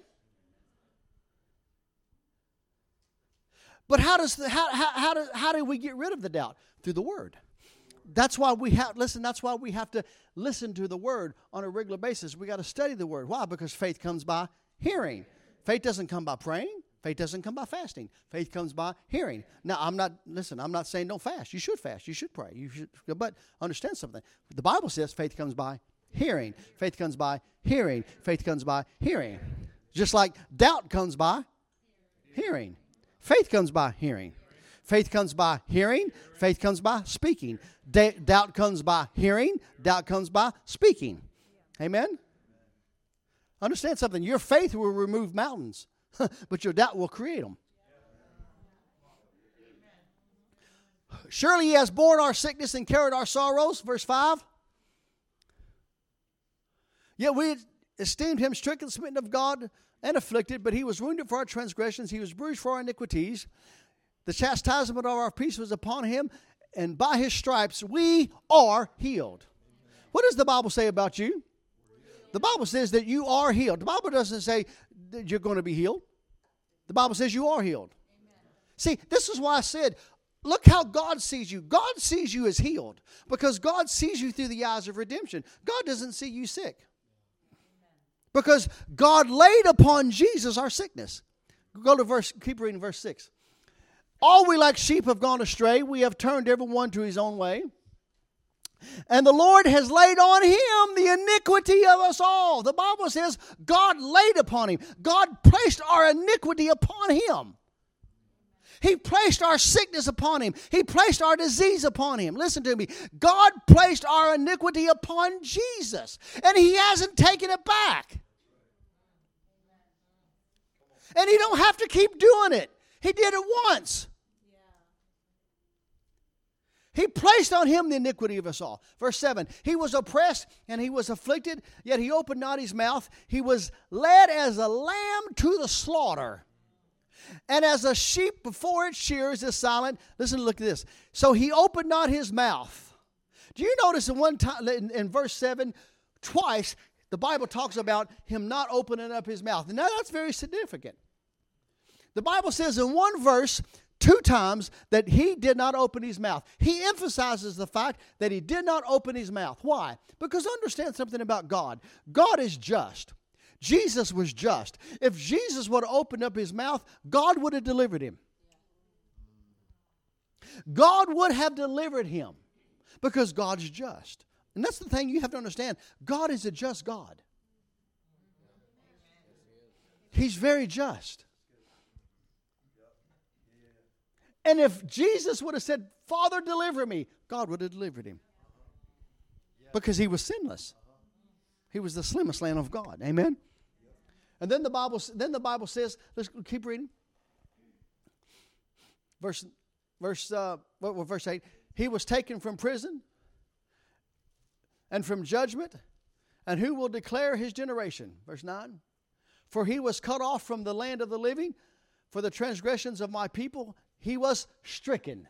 But how do we get rid of the doubt? Through the Word. That's why we have to listen to the Word on a regular basis. We got to study the Word. Why? Because faith comes by hearing. Faith doesn't come by praying. Faith doesn't come by fasting. Faith comes by hearing. Now, I'm not saying don't fast. You should fast. You should pray. But understand something. The Bible says faith comes by hearing. Faith comes by hearing. Faith comes by hearing. Just like doubt comes by hearing. Faith comes by hearing. Faith comes by hearing. Faith comes by speaking. Doubt comes by hearing. Doubt comes by speaking. Amen? Understand something. Your faith will remove mountains, but your doubt will create them. Surely he has borne our sickness and carried our sorrows. Verse 5. Yet we esteemed him stricken, smitten of God, and afflicted, but he was wounded for our transgressions. He was bruised for our iniquities. The chastisement of our peace was upon him, and by his stripes we are healed. What does the Bible say about you? The Bible says that you are healed. The Bible doesn't say that you're going to be healed. The Bible says you are healed. Amen. See, this is why I said, look how God sees you. God sees you as healed because God sees you through the eyes of redemption. God doesn't see you sick. Amen. Because God laid upon Jesus our sickness. Keep reading verse 6. All we like sheep have gone astray. We have turned everyone to his own way. And the Lord has laid on him the iniquity of us all. The Bible says God laid upon him. God placed our iniquity upon him. He placed our sickness upon him. He placed our disease upon him. Listen to me. God placed our iniquity upon Jesus, and he hasn't taken it back. And he don't have to keep doing it. He did it once. He placed on him the iniquity of us all. Verse 7, he was oppressed and he was afflicted, yet he opened not his mouth. He was led as a lamb to the slaughter. And as a sheep before its shearers is silent. Listen, look at this. So he opened not his mouth. Do you notice in verse 7, twice, the Bible talks about him not opening up his mouth. And now that's very significant. The Bible says in one verse, 2 times, that he did not open his mouth. He emphasizes the fact that he did not open his mouth. Why? Because understand something about God. God is just. Jesus was just. If Jesus would have opened up his mouth, God would have delivered him. God would have delivered him because God's just. And that's the thing you have to understand. God is a just God. He's very just. And if Jesus would have said, Father, deliver me, God would have delivered him. Because he was sinless. He was the slimmest Lamb of God. Amen? And then the Bible says, let's keep reading. Verse 8. He was taken from prison and from judgment. And who will declare his generation? Verse 9. For he was cut off from the land of the living. For the transgressions of my people he was stricken.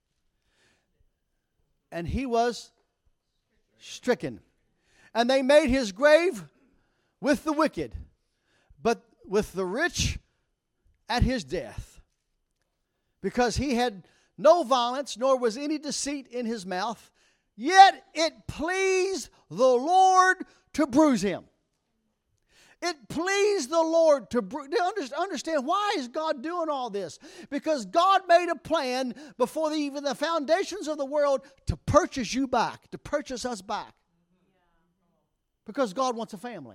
And he was stricken. And they made his grave with the wicked, but with the rich at his death. Because he had no violence, nor was any deceit in his mouth. Yet it pleased the Lord to bruise him. It pleased the Lord to understand why is God doing all this? Because God made a plan before even the foundations of the world to purchase you back, to purchase us back. Because God wants a family.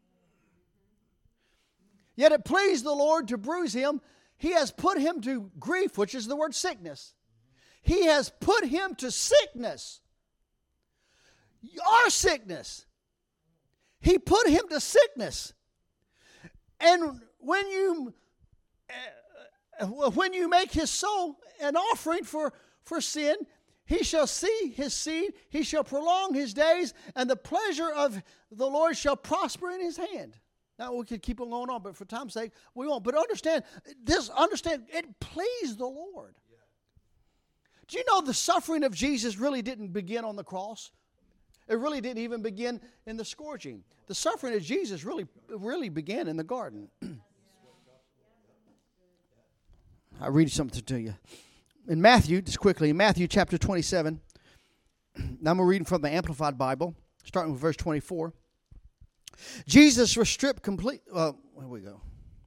Yet it pleased the Lord to bruise him. He has put him to grief, which is the word sickness. He has put him to sickness. Our sickness. He put him to sickness. And when you make his soul an offering for sin, he shall see his seed, he shall prolong his days, and the pleasure of the Lord shall prosper in his hand. Now we could keep on going on, but for time's sake, we won't. But understand, it pleased the Lord. Do you know the suffering of Jesus really didn't begin on the cross? It really didn't even begin in the scourging. The suffering of Jesus really began in the garden. I'll read something to you. In Matthew, just quickly, in Matthew chapter 27, now I'm reading from the Amplified Bible, starting with verse 24. Jesus was stripped complete. Here we go.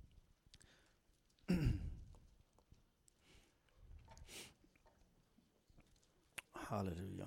Hallelujah.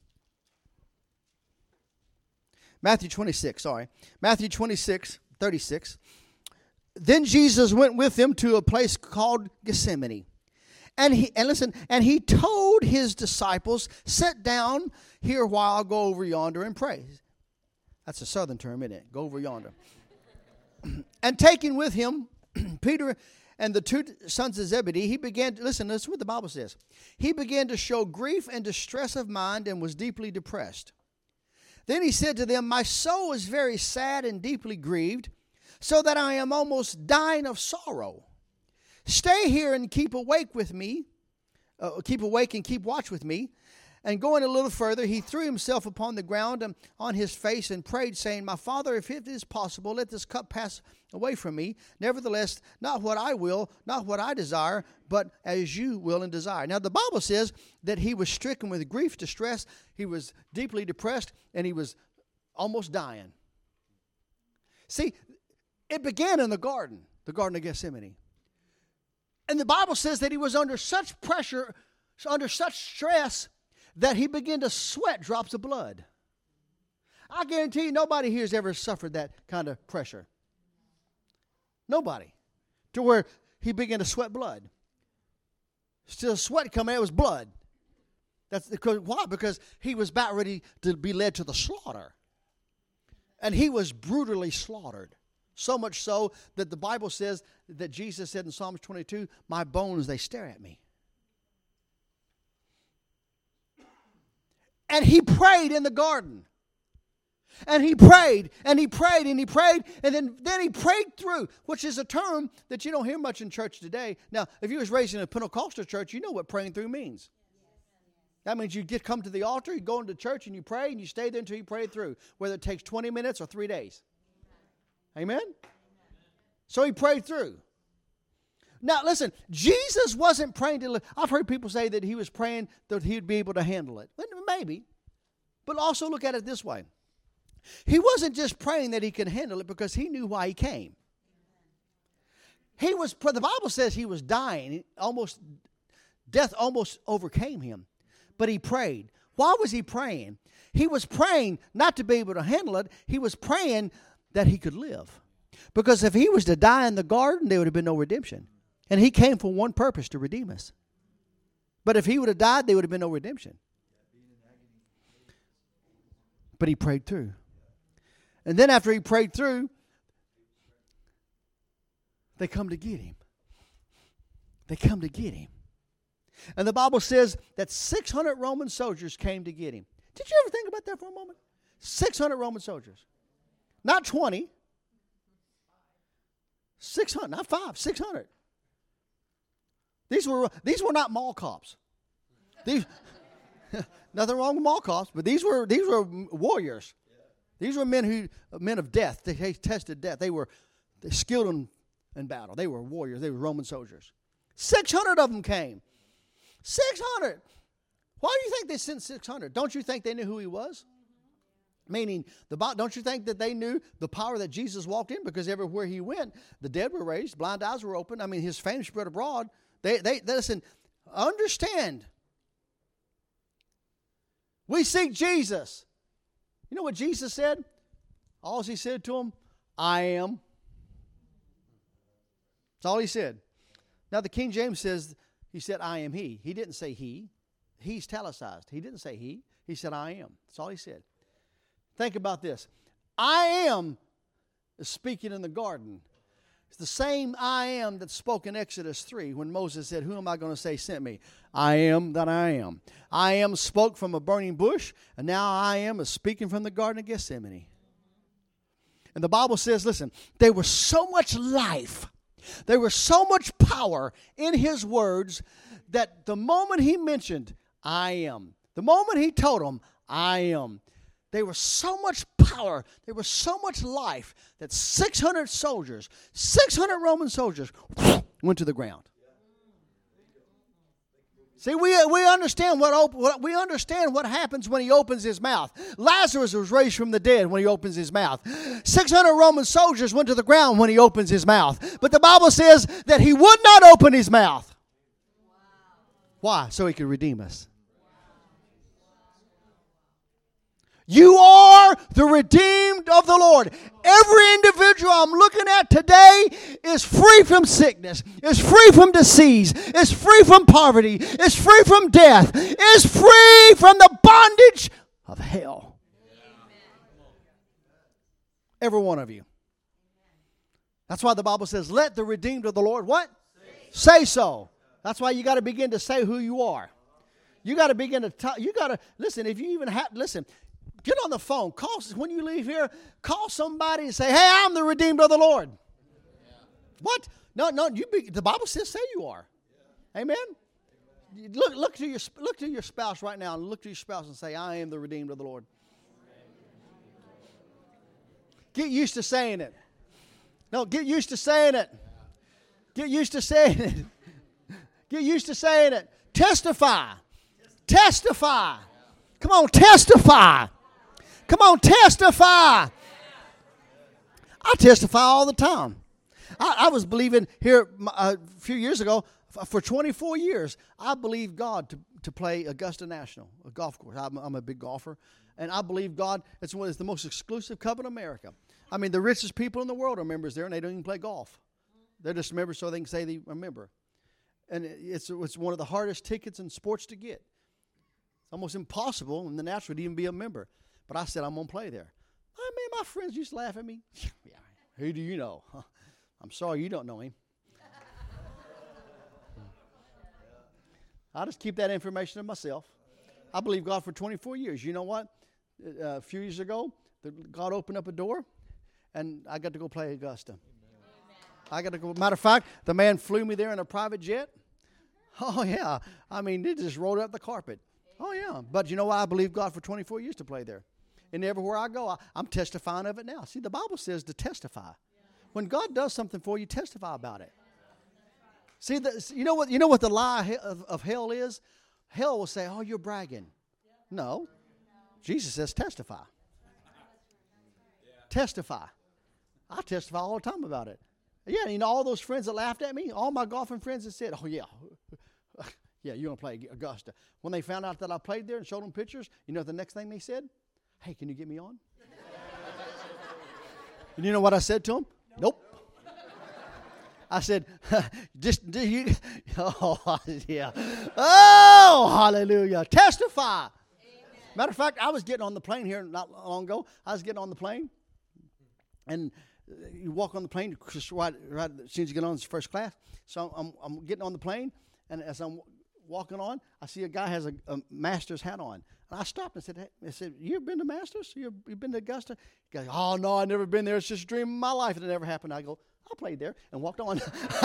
Matthew 26. Matthew 26, 36. Then Jesus went with them to a place called Gethsemane. And he told his disciples, sit down here while I go over yonder and pray. That's a southern term, isn't it? Go over yonder. And taking with him Peter and the 2 sons of Zebedee, he began to, listen, this is what the Bible says. He began to show grief and distress of mind and was deeply depressed. Then he said to them, my soul is very sad and deeply grieved, so that I am almost dying of sorrow. Stay here and keep awake with me. Keep awake and keep watch with me. And going a little further, he threw himself upon the ground and on his face and prayed, saying, my Father, if it is possible, let this cup pass away from me. Nevertheless, not what I will, not what I desire, but as you will and desire. Now, the Bible says that he was stricken with grief, distress. He was deeply depressed, and he was almost dying. See, it began in the Garden of Gethsemane. And the Bible says that he was under such pressure, under such stress, that he began to sweat drops of blood. I guarantee you nobody here has ever suffered that kind of pressure. Nobody. To where he began to sweat blood. Still sweat coming out, it was blood. That's because why? Because he was about ready to be led to the slaughter. And he was brutally slaughtered. So much so that the Bible says that Jesus said in Psalms 22, my bones, they stare at me. And he prayed in the garden. And he prayed, and he prayed, and he prayed, and then he prayed through, which is a term that you don't hear much in church today. Now, if you was raised in a Pentecostal church, you know what praying through means. That means you come to the altar, you go into church, and you pray, and you stay there until you pray through, whether it takes 20 minutes or 3 days. Amen? So he prayed through. Now, listen, Jesus wasn't praying to... I've heard people say that he was praying that he'd be able to handle it. Maybe. But also look at it this way. He wasn't just praying that he could handle it because he knew why he came. The Bible says he was dying. Death almost overcame him. But he prayed. Why was he praying? He was praying not to be able to handle it. He was praying that he could live. Because if he was to die in the garden, there would have been no redemption. And he came for one purpose, to redeem us. But if he would have died, there would have been no redemption. But he prayed through. And then after he prayed through, they come to get him. They come to get him. And the Bible says that 600 Roman soldiers came to get him. Did you ever think about that for a moment? 600 Roman soldiers. Not 20. 600, not 5, 600. These were not mall cops. Nothing wrong with mall cops, but these were warriors. These were men of death. They tested death. They skilled in battle. They were warriors. They were Roman soldiers. 600 of them came. 600. Why do you think they sent 600? Don't you think they knew who he was? Meaning, don't you think that they knew the power that Jesus walked in? Because everywhere he went, the dead were raised, blind eyes were opened. I mean, his fame spread abroad. They listen, understand. We seek Jesus. You know what Jesus said? All he said to him, I am. That's all he said. Now the King James says, he said, I am he. He didn't say he. He's italicized. He didn't say he. He said, I am. That's all he said. Think about this. I am is speaking in the garden. It's the same I am that spoke in Exodus 3 when Moses said, who am I going to say sent me? I am that I am. I am spoke from a burning bush, and now I am is speaking from the Garden of Gethsemane. And the Bible says, listen, there was so much life, there was so much power in his words that the moment he mentioned, I am, the moment he told them, I am, there was so much power, there was so much life that 600 soldiers, 600 Roman soldiers went to the ground. See, we understand we understand what happens when he opens his mouth. Lazarus was raised from the dead when he opens his mouth. 600 Roman soldiers went to the ground when he opens his mouth. But the Bible says that he would not open his mouth. Why? So he could redeem us. You are the redeemed of the Lord. Every individual I'm looking at today is free from sickness, is free from disease, is free from poverty, is free from death, is free from the bondage of hell. Every one of you. That's why the Bible says, let the redeemed of the Lord what? Say so. That's why you got to begin to say who you are. You got to begin to talk. You got to, listen, if you even have, listen, get on the phone. Call when you leave here. Call somebody and say, "Hey, I'm the redeemed of the Lord." Yeah. What? No. The Bible says, "Say you are." Yeah. Amen. Look to your spouse right now, and look to your spouse and say, "I am the redeemed of the Lord." Get used to saying it. No, get used to saying it. Get used to saying it. Get used to saying it. Testify. Testify. Come on, testify. Come on, testify. I testify all the time. I was believing here a few years ago, for 24 years, I believed God to play Augusta National, a golf course. I'm a big golfer, and I believe God, it's the most exclusive club in America. I mean, the richest people in the world are members there, and they don't even play golf. They're just members so they can say they are a member. And it's one of the hardest tickets in sports to get. It's almost impossible in the natural to even be a member. But I said, I'm going to play there. I mean, my friends used to laugh at me. Yeah, who do you know? I'm sorry you don't know him. I'll just keep that information to myself. I believe God for 24 years. You know what? A few years ago, God opened up a door, and I got to go play Augusta. Amen. I got to go. Matter of fact, the man flew me there in a private jet. Oh, yeah. I mean, they just rolled up the carpet. Oh, yeah. But you know what? I believe God for 24 years to play there. And everywhere I go, I'm testifying of it now. See, the Bible says to testify. When God does something for you, testify about it. See, you know what the lie of hell is? Hell will say, oh, you're bragging. No. Jesus says testify. Testify. I testify all the time about it. Yeah, you know, all those friends that laughed at me, all my golfing friends that said, oh, yeah. Yeah, you're going to play Augusta. When they found out that I played there and showed them pictures, you know the next thing they said? Hey, can you get me on? And you know what I said to them? Nope. I said, oh, yeah. Oh, hallelujah. Testify. Amen. Matter of fact, I was getting on the plane here not long ago. I was getting on the plane. And you walk on the plane just right as soon as you get on, it's first class. So I'm getting on the plane. And as I'm walking on, I see a guy has a Masters hat on. And I stopped and said, you've been to Masters? You've been to Augusta? He goes, oh, no, I've never been there. It's just a dream of my life. It never happened. I go, I played there and walked on.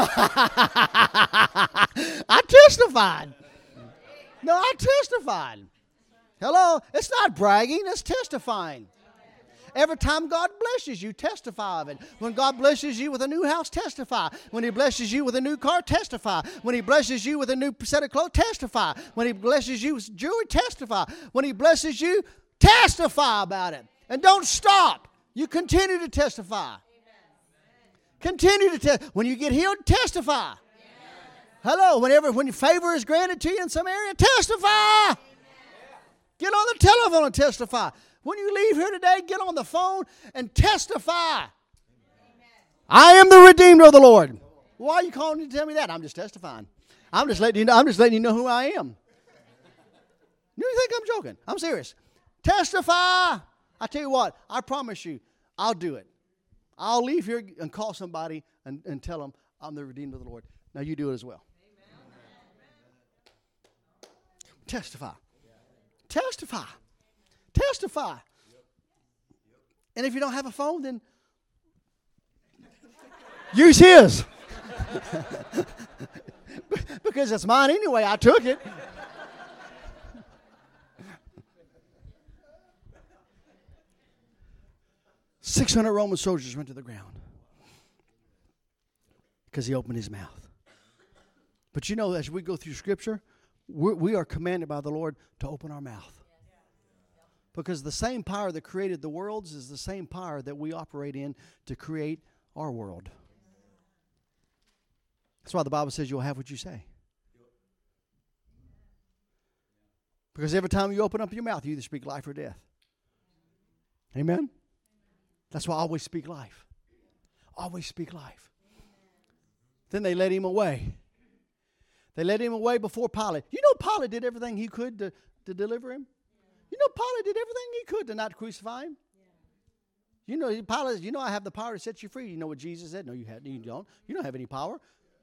I testified. No, I testified. Hello? It's not bragging. It's testifying. Every time God blesses you, testify of it. When God blesses you with a new house, testify. When He blesses you with a new car, testify. When He blesses you with a new set of clothes, testify. When He blesses you with jewelry, testify. When He blesses you, testify about it. And don't stop. You continue to testify. Continue to testify. When you get healed, testify. Hello. When your favor is granted to you in some area, testify. Get on the telephone and testify. When you leave here today, get on the phone and testify. I am the redeemed of the Lord. Why are you calling me to tell me that? I'm just testifying. I'm just letting you know who I am. You think I'm joking? I'm serious. Testify. I tell you what, I promise you, I'll do it. I'll leave here and call somebody and tell them I'm the redeemed of the Lord. Now you do it as well. Amen. Testify. Testify. Testify. And if you don't have a phone, then use his. Because it's mine anyway. I took it. 600 Roman soldiers went to the ground because he opened his mouth. But you know, as we go through Scripture, we are commanded by the Lord to open our mouth. Because the same power that created the worlds is the same power that we operate in to create our world. That's why the Bible says you'll have what you say. Because every time you open up your mouth, you either speak life or death. Amen? That's why I always speak life. Always speak life. Then they led him away. They led him away before Pilate. You know Pilate did everything he could to deliver him? You know Pilate did everything he could to not crucify him? You know, Pilate, you know I have the power to set you free. You know what Jesus said? No, you don't. You don't have any power.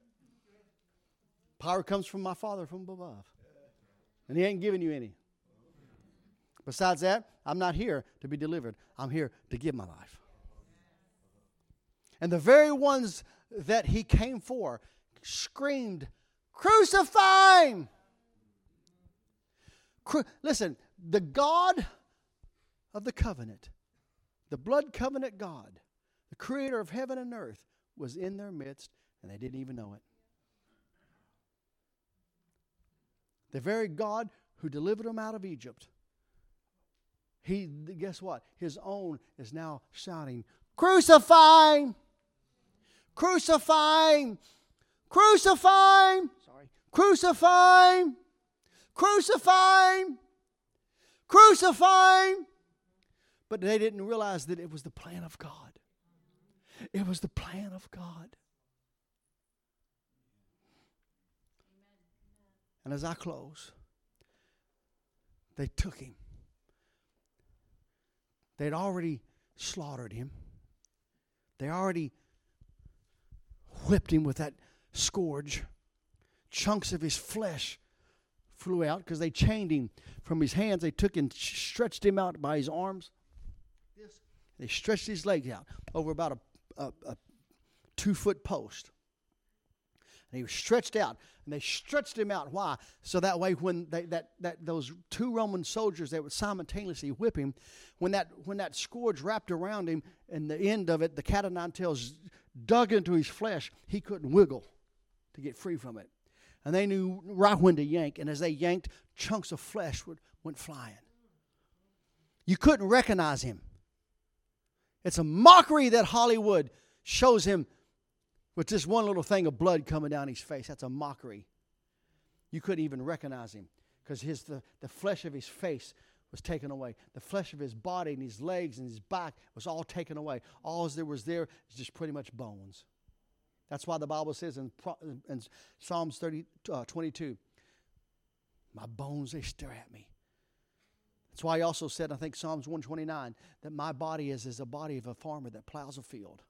Power comes from my Father from above. And He ain't giving you any. Besides that, I'm not here to be delivered. I'm here to give my life. And the very ones that He came for screamed, crucify Him! Listen, the God of the covenant, the blood covenant God, the creator of heaven and earth, was in their midst, and they didn't even know it. The very God who delivered them out of Egypt, guess what? His own is now shouting, crucify Him! Crucify Him! Crucify Him! Sorry. Crucify Him! Crucify Him! Crucify Him! But they didn't realize that it was the plan of God. It was the plan of God. And as I close, they took him. They'd already slaughtered him. They already whipped him with that scourge. Chunks of his flesh flew out because they chained him from his hands. They took and stretched him out by his arms. They stretched his legs out over about a 2-foot post. And he was stretched out. And they stretched him out. Why? So that way when those 2 Roman soldiers that would simultaneously whip him, when that scourge wrapped around him and the end of it, the cat o' nine tails dug into his flesh, he couldn't wiggle to get free from it. And they knew right when to yank. And as they yanked, chunks of flesh went flying. You couldn't recognize him. It's a mockery that Hollywood shows him with just one little thing of blood coming down his face. That's a mockery. You couldn't even recognize him because the flesh of his face was taken away. The flesh of his body and his legs and his back was all taken away. All there was just pretty much bones. That's why the Bible says in Psalms 22, my bones, they stare at me. That's why he also said, I think Psalms 129, that my body is as a body of a farmer that plows a field.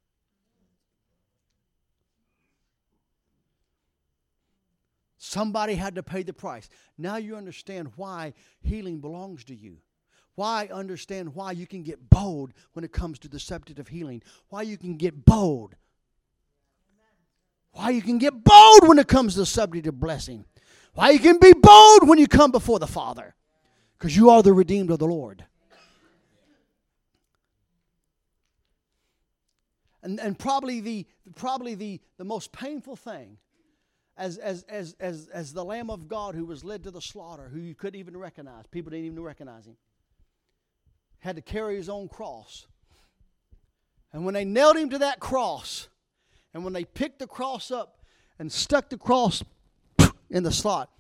Somebody had to pay the price. Now you understand why healing belongs to you. Understand why you can get bold when it comes to the subject of healing. Why you can get bold. Why you can get bold when it comes to the subject of blessing. Why you can be bold when you come before the Father. Because you are the redeemed of the Lord. And probably the most painful thing as the Lamb of God who was led to the slaughter, who you couldn't even recognize. People didn't even recognize him. Had to carry his own cross. And when they nailed him to that cross, and when they picked the cross up and stuck the cross in the slot,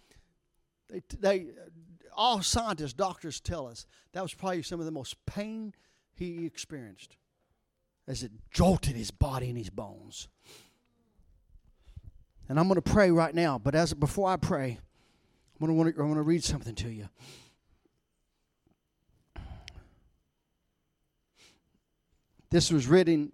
all scientists, doctors tell us that was probably some of the most pain he experienced as it jolted his body and his bones. And I'm going to pray right now, but before I pray, I'm going to read something to you. This was written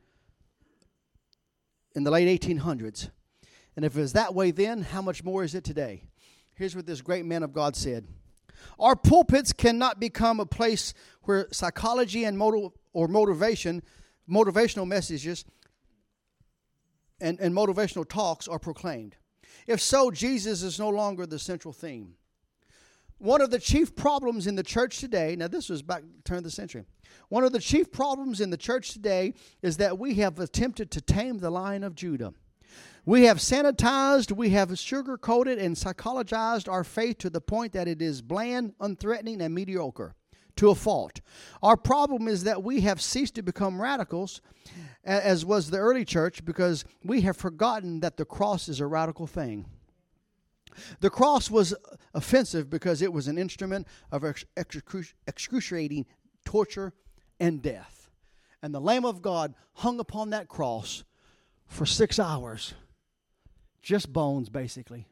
in the late 1800s. And if it was that way then, how much more is it today? Here's what this great man of God said. Our pulpits cannot become a place where psychology and motivational messages and motivational talks are proclaimed. If so, Jesus is no longer the central theme. One of the chief problems in the church today, now this was back turn of the century. One of the chief problems in the church today is that we have attempted to tame the Lion of Judah. We have sanitized, we have sugar-coated and psychologized our faith to the point that it is bland, unthreatening, and mediocre to a fault. Our problem is that we have ceased to become radicals, as was the early church, because we have forgotten that the cross is a radical thing. The cross was offensive because it was an instrument of excruciating torture and death. And the Lamb of God hung upon that cross for 6 hours. Just bones, basically.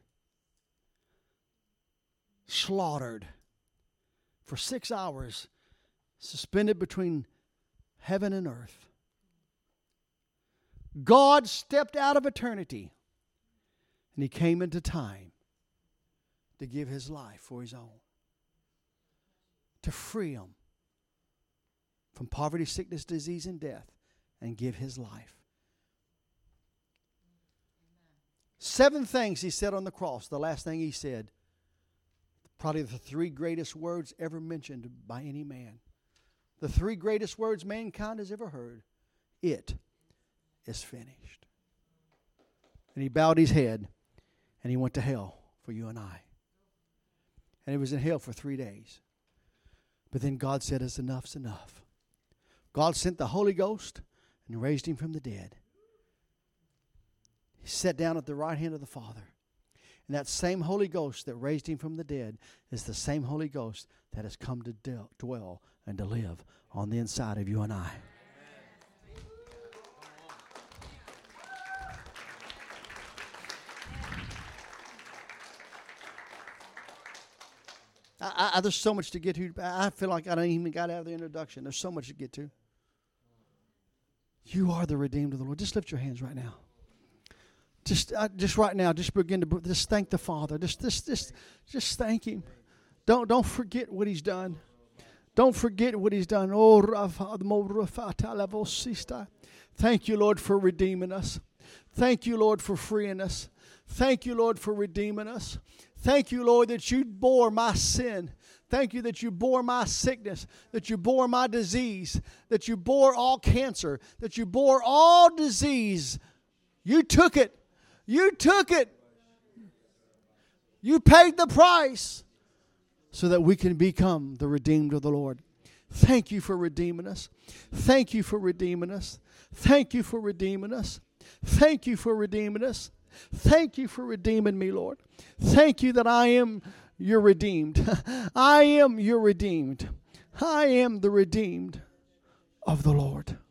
Slaughtered for 6 hours, suspended between heaven and earth. God stepped out of eternity and he came into time to give his life for his own. To free him from poverty, sickness, disease, and death and give his life. 7 things he said on the cross. The last thing he said, probably the 3 greatest words ever mentioned by any man. The 3 greatest words mankind has ever heard. It is finished. And he bowed his head and he went to hell for you and I. And he was in hell for 3 days. But then God said, it's enough's enough. God sent the Holy Ghost and raised him from the dead. He sat down at the right hand of the Father. And that same Holy Ghost that raised him from the dead is the same Holy Ghost that has come to dwell and to live on the inside of you and I. There's so much to get to. I feel like I don't even got out of the introduction. There's so much to get to. You are the redeemed of the Lord. Just lift your hands right now. Just right now, just begin to just thank the Father. Just thank Him. Don't forget what He's done. Don't forget what He's done. Thank you, Lord, for redeeming us. Thank you, Lord, for freeing us. Thank you, Lord, for redeeming us. Thank you, Lord, that you bore my sin. Thank you that you bore my sickness, that you bore my disease, that you bore all cancer, that you bore all disease. You took it. You took it. You paid the price so that we can become the redeemed of the Lord. Thank you for redeeming us. Thank you for redeeming us. Thank you for redeeming us. Thank you for redeeming us. Thank you for redeeming me, Lord. Thank you that I am your redeemed. I am your redeemed. I am the redeemed of the Lord.